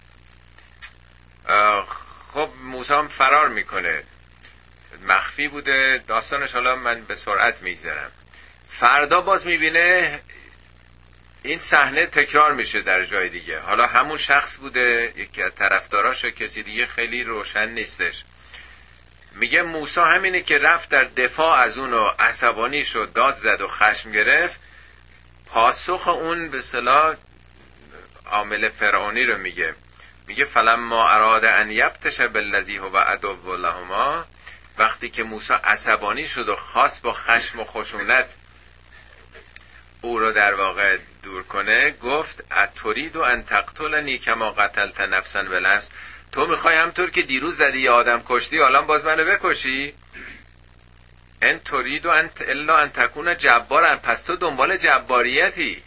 Speaker 1: خب موسی هم فرار میکنه، مخفی بوده داستانش، حالا من به سرعت میگذرم. فردا باز میبینه این صحنه تکرار میشه در جای دیگه، حالا همون شخص بوده، یکی از طرفداراش، کسی دیگه خیلی روشن نیستش. میگه موسی همینه که رفت در دفاع از اون و عصبانی شد، داد زد و خشم گرفت، پاسخ اون به اصطلاح عامل فرعونی رو میگه. میگه فلما اراد ان یبطش بالذی هو عدو لهما، وقتی که موسی عصبانی شد و خواست با خشم و خشونت او رو در واقع دور کنه، گفت اترید و ان تقتلنی کما قتلت نفسا بالامس، تو میخوای همطور که دیروز زدی یه آدم کشتی الان باز منو بکشی؟ ان ترید و انت الا ان تکون جبارا، پس تو دنبال جباریتی.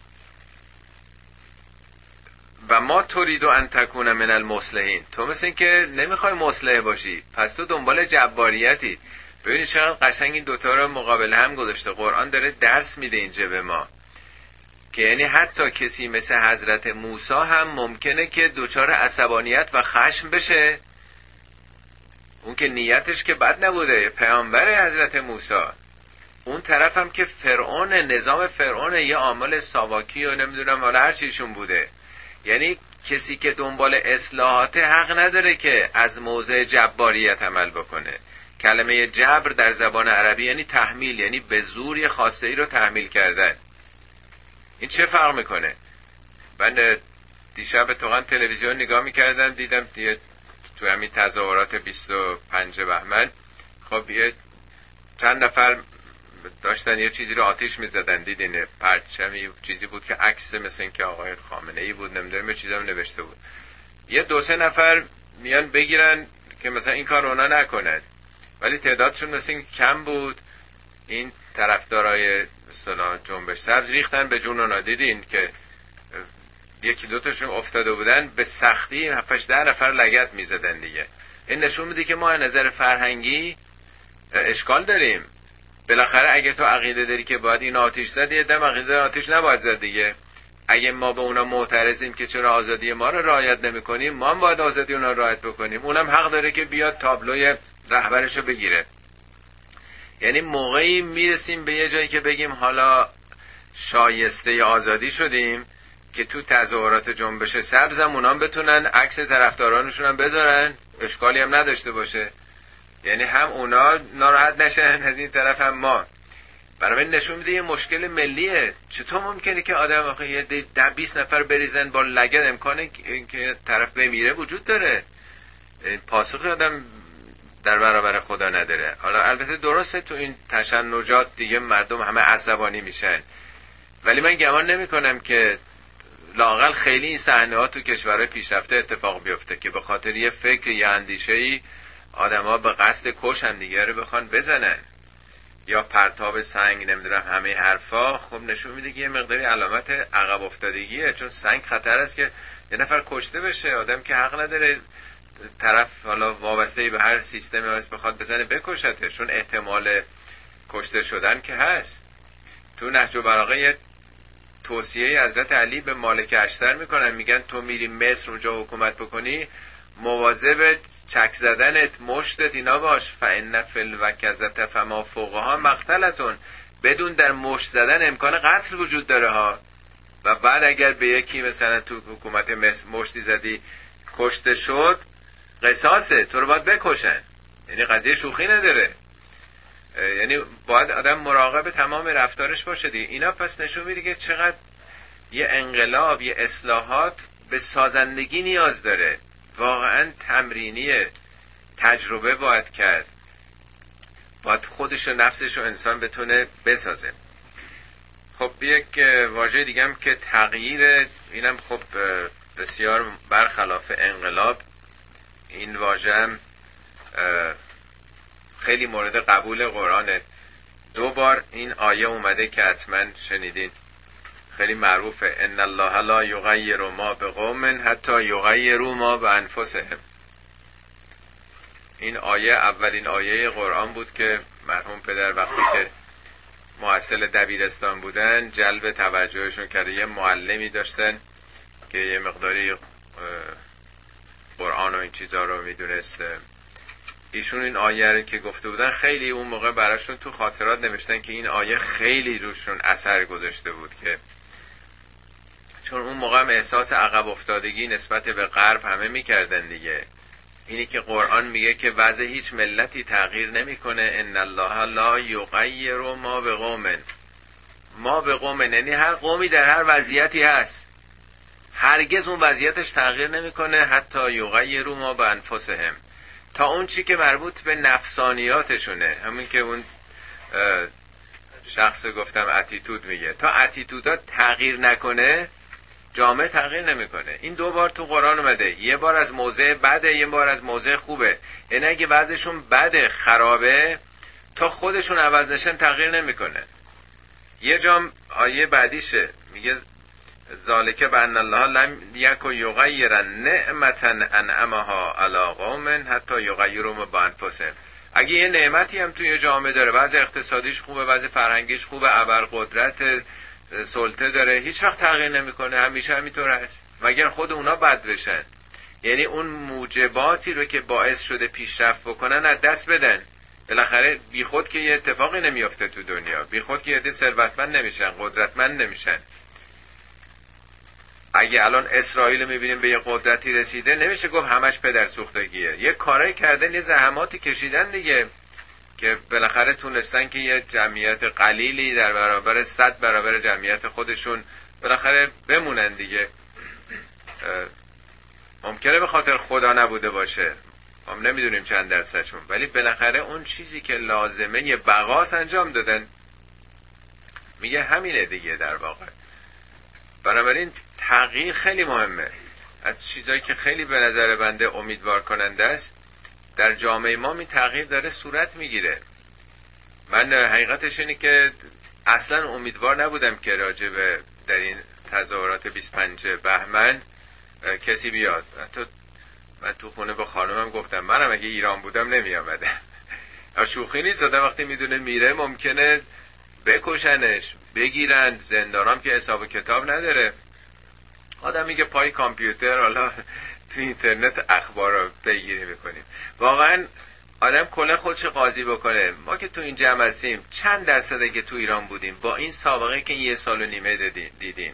Speaker 1: و ما ترید و ان تکون من المصلحین، تو مثل این که نمیخوای مصلح باشی، پس تو دنبال جباریتی. ببینید چقدر قشنگ این دوتا رو مقابل هم گذاشته. قرآن داره درس میده اینجا به ما که یعنی حتی کسی مثل حضرت موسی هم ممکنه که دچار عصبانیت و خشم بشه. اون که نیتش که بد نبوده، پیامبر حضرت موسی. اون طرف هم که فرعون، نظام فرعون یه عامل ساواکی و نمیدونم حالا هر چیشون بوده. یعنی کسی که دنبال اصلاحات حق نداره که از موضع جباریت عمل بکنه. کلمه جبر در زبان عربی یعنی تحمیل، یعنی به زور یه خواسته ای رو تحمیل کردن. این چه فرق میکنه؟ من دیشب اتفاقا تلویزیون نگاه میکردم، دیدم دیگه تو همین تظاهرات بیست و پنج بهمن خب یه چند نفر داشتن یه چیزی رو آتیش میزدن، دیدین پرچمی چیزی بود که عکس مثل این که آقای خامنه ای بود، نمیدونم چه چیزام نوشته بود. یه دو سه نفر میان بگیرن که مثلا این کار اونا نکنن، ولی تعدادشون مثل این کم بود. این طرفدارای مثلا جنبش سبز ریختن به جون اونا، دیدین که یکی دو تاشون افتاده بودن، به سختی هفت ده نفر لگد میزدن دیگه. این نشون میده که ما از نظر فرهنگی اشکال داریم. بالاخره اگه تو عقیده داری که باید این آتیش زد، یه دم عقیده آتیش نباید زد دیگه. اگه ما به اونا معترضیم که چرا آزادی ما رو رعایت نمی‌کنیم، ما هم باید آزادی اونا رو رعایت بکنیم. اونم حق داره که بیاد تابلوی رهبرشو بگیره. یعنی موقعی میرسیم به یه جایی که بگیم حالا شایسته آزادی شدیم که تو تظاهرات جنبش سبز هم اونام بتونن عکس طرفدارانشون هم بذارن، اشکالی هم نداشته باشه. یعنی هم اونا ناراحت نشن از این طرف هم ما. برای من نشون میده یه مشکل ملیه. چطور ممکنه که آدم آخه یه ده بیست نفر بریزن با لگد، امکانه که طرف بمیره وجود داره؟ پاسخ آدم در برابر خدا نداره. حالا البته درسته تو این تشنجات دیگه مردم همه عصبانی میشن، ولی من گمان نمی کنم که لااقل خیلی این صحنه ها تو کشورهای پیشرفته اتفاق بیفته که به خاطر یه فکر یا اندیشه‌ای آدم‌ها به قصد کش هم دیگه رو بخوان بزنن یا پرتاب سنگ، نمیدونم همه حرفا. خب نشون میده که یه مقداری علامت عقب افتادگیه، چون سنگ خطر است که یه نفر کشته بشه. آدم که حق نداره طرف حالا وابسته به هر سیستمی هست بخواد بزنه بکشته، چون احتمال کشته شدن که هست. تو نهج البلاغه توصیه حضرت علی به مالک اشتر میکنن، میگن تو میری مصر اونجا حکومت بکنی، مواظب چک زدنت، مشتت اینا باش. فان فی الوکزه فما فوقها مقتلتون، بدون در مشت زدن امکان قتل وجود داره ها. و بعد اگر به یکی مثلا تو حکومت مصر مشتی زدی کشته شد، قصاصه، تو رو باید بکشن. یعنی قضیه شوخی نداره. یعنی باید آدم مراقب تمام رفتارش باشه دیگه. اینا پس نشون میده که چقدر یه انقلاب، یه اصلاحات به سازندگی نیاز داره. واقعا تمرینی تجربه باید کرد، باید خودش و نفسش و انسان بتونه بسازه. خب یک واژه دیگه هم که تغییر، اینم خب بسیار برخلاف انقلاب. این واژه هم خیلی مورد قبول قرآنه. دو بار این آیه اومده که حتما شنیدین، خیلی معروفه: ان الله لا یغیر ما بقوم حتی یغیروا ما بانفسهم. این آیه اولین آیه قرآن بود که مرحوم پدر وقتی که محصل دبیرستان بودن جلب توجهشون کرده. یه معلمی داشتن که یه مقداری قرآن و این چیزا رو میدونست. ایشون این آیه رو که گفته بودن خیلی اون موقع براشون تو خاطرات نوشتن که این آیه خیلی روشون اثر گذاشته بود، که چون اون موقع هم احساس عقب افتادگی نسبت به غرب همه میکردن دیگه. اینی که قرآن میگه که وضع هیچ ملتی تغییر نمیکنه. ان الله لا یغیر ما بقوم، ما بقوم یعنی هر قومی در هر وضعیتی هست، هرگز اون وضعیتش تغییر نمیکنه حتی یغیروا ما بانفسهم، تا اون چی که مربوط به نفسانیاتشونه، همین که اون شخص گفتم اتیتود میگه، تا اتیتودا تغییر نکنه جامعه تغییر نمیکنه. این دو بار تو قرآن اومده، یه بار از موضع بده، یه بار از موضع خوبه. یعنی اگه وضعشون بده، خرابه، تا خودشون عوض نشن تغییر نمیکنه. یه جام آیه بعدیشه میگه ذالک بان الله لم یک یغیر نعمتا انعمها علی قوم حتی یغیروا ما بانفسهم. اگه یه نعمتی هم توی جامعه داره، وضع اقتصادیش خوبه، وضع فرهنگیش خوبه، ابرقدرت سلطه داره، هیچ وقت تغییر نمیکنه، همیشه همینطور هست مگر خود اونا بد بشن. یعنی اون موجباتی رو که باعث شده پیشرفت بکنن از دست بدن. بالاخره بیخود که یه اتفاقی نمیافته تو دنیا، بیخود که یه ثروتمند نمیشن، قدرتمند نمیشن. اگه الان اسرائیل میبینیم به یه قدرتی رسیده، نمیشه گفت همش پدر سوختگیه. یه کارایی کردن، یه زحماتی کشیدن دیگه، که بالاخره تونستن که یه جمعیت قلیلی در برابر صد برابر جمعیت خودشون بالاخره بمونن دیگه. ممکنه به خاطر خدا نبوده باشه، ما نمیدونیم چند درصدشون، ولی بالاخره اون چیزی که لازمه یه بقاس انجام دادن. میگه همینه دیگه در واقع. بنابراین تغییر خیلی مهمه. از چیزایی که خیلی به نظر بنده امیدوار کننده است، در جامعه ما این تغییر داره صورت میگیره. من حقیقتش اینه که اصلا امیدوار نبودم که راجع به در این تظاهرات بیست و پنجم بهمن کسی بیاد. حتی من تو خونه با خانمم گفتم منم اگه ایران بودم نمی آمدم. شوخی نیست، آدم وقتی میدونه میره ممکنه بکشنش، بگیرن، زندانام که حساب و کتاب نداره. آدم میگه پای کامپیوتر، حالا تو اینترنت اخبار رو بگیری بکنیم. واقعا آدم کله خودش قاضی بکنه. ما که تو این جمع هستیم، چند درصد اگه تو ایران بودیم با این سابقه که یه سال و نیمه دیدیم،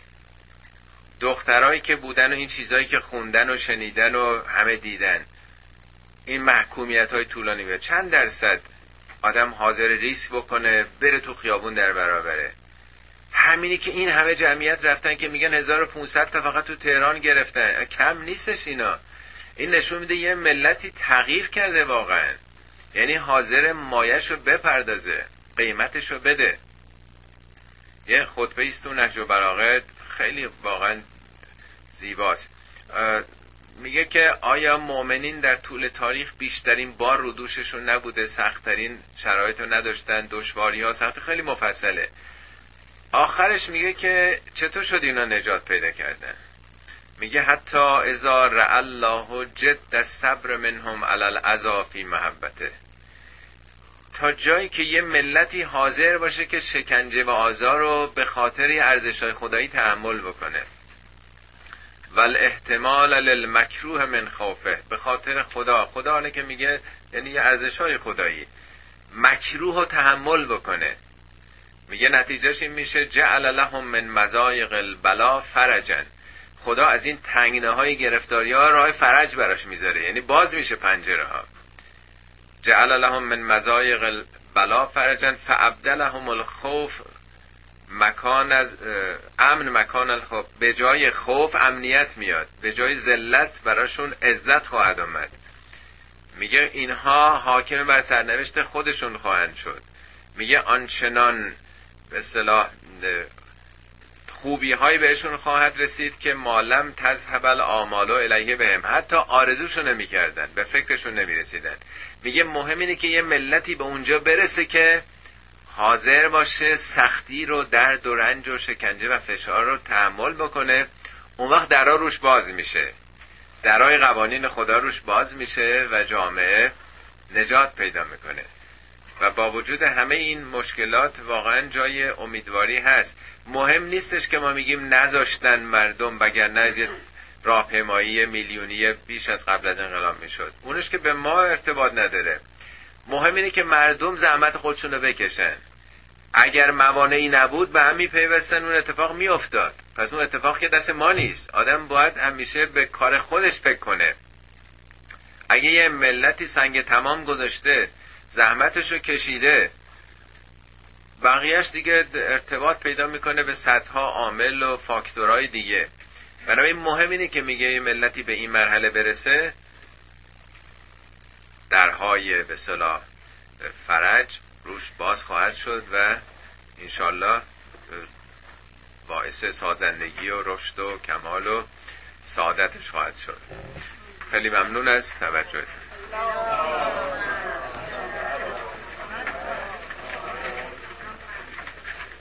Speaker 1: دخترایی که بودن و این چیزایی که خوندن و شنیدن و همه دیدن، این محکومیت های طولانی به چند درصد آدم حاضر ریسک بکنه بره تو خیابون در برابره؟ همینی که این همه جمعیت رفتن که میگن هزار و پانصد تا فقط تو تهران گرفتن، کم نیستش اینا. این نشون میده یه ملتی تغییر کرده واقعا، یعنی حاضر مایه‌شو بپردازه، قیمتشو بده. یه خطبه است تو نهج البلاغه خیلی واقعا زیباست. میگه که آیا مؤمنین در طول تاریخ بیشترین بار رو دوششون نبوده، سخت‌ترین شرایط رو نداشتن، دشواری‌ها سخت، خیلی مفصله. آخرش میگه که چطور شد اینا نجات پیدا کردن؟ میگه حتی اذا رأى الله جد الصبر منهم علی الاذى فی محبته. تا جایی که یه ملتی حاضر باشه که شکنجه و آزار رو به خاطر ارزش‌های خدایی تحمل بکنه. والاحتمال للمکروه من خوفه، به خاطر خدا. خدا آنه که میگه یعنی یه ارزش‌های خدایی، مکروه رو تحمل بکنه. میگه نتیجهش این میشه جعل لهم من مضایق البلا فرجا. خدا از این تنگنه های گرفتاری ها راه فرج براش میذاره، یعنی باز میشه پنجره ها. جعل لهم من مضایق البلا فرجا فابدلهم الخوف مکان از امن مکان الخوف. به جای خوف امنیت میاد، به جای ذلت براشون عزت خواهد آمد. میگه اینها حاکم بر سرنوشت خودشون خواهند شد. میگه آنچنان به اصطلاح خوبی هایی بهشون خواهد رسید که مالم تذهب الاعمال الیه بهم، حتی آرزوشو نمی کردن، به فکرشون نمی رسیدن. میگه مهم اینه که یه ملتی به اونجا برسه که حاضر باشه سختی رو، درد و رنج و شکنجه و فشار رو تحمل بکنه. اون وقت درها روش باز میشه، درهای قوانین خدا روش باز میشه و جامعه نجات پیدا میکنه. و با وجود همه این مشکلات واقعا جای امیدواری هست. مهم نیستش که ما میگیم نذاشتن مردم، وگرنه راهپیمایی میلیونی بیش از قبل از انقلاب میشد. اونش که به ما ارتباط نداره. مهم اینه که مردم زحمت خودشون رو بکشن. اگر موانعی نبود به هم میپیوستن، اون اتفاق میافتاد. پس اون اتفاق که دست ما نیست. آدم باید همیشه به کار خودش فکر کنه. اگه یه ملتی سنگ تمام گذاشته، زحمتشو کشیده، بقیهش دیگه ارتباط پیدا میکنه به صدها عامل و فاکتورهای دیگه. بنابراین مهم اینه که میگه یه ملتی به این مرحله برسه، درهای به اصطلاح فرج روش باز خواهد شد و انشالله باعث سازندگی و رشد و کمال و سعادتش خواهد شد. خیلی ممنون از توجهتون.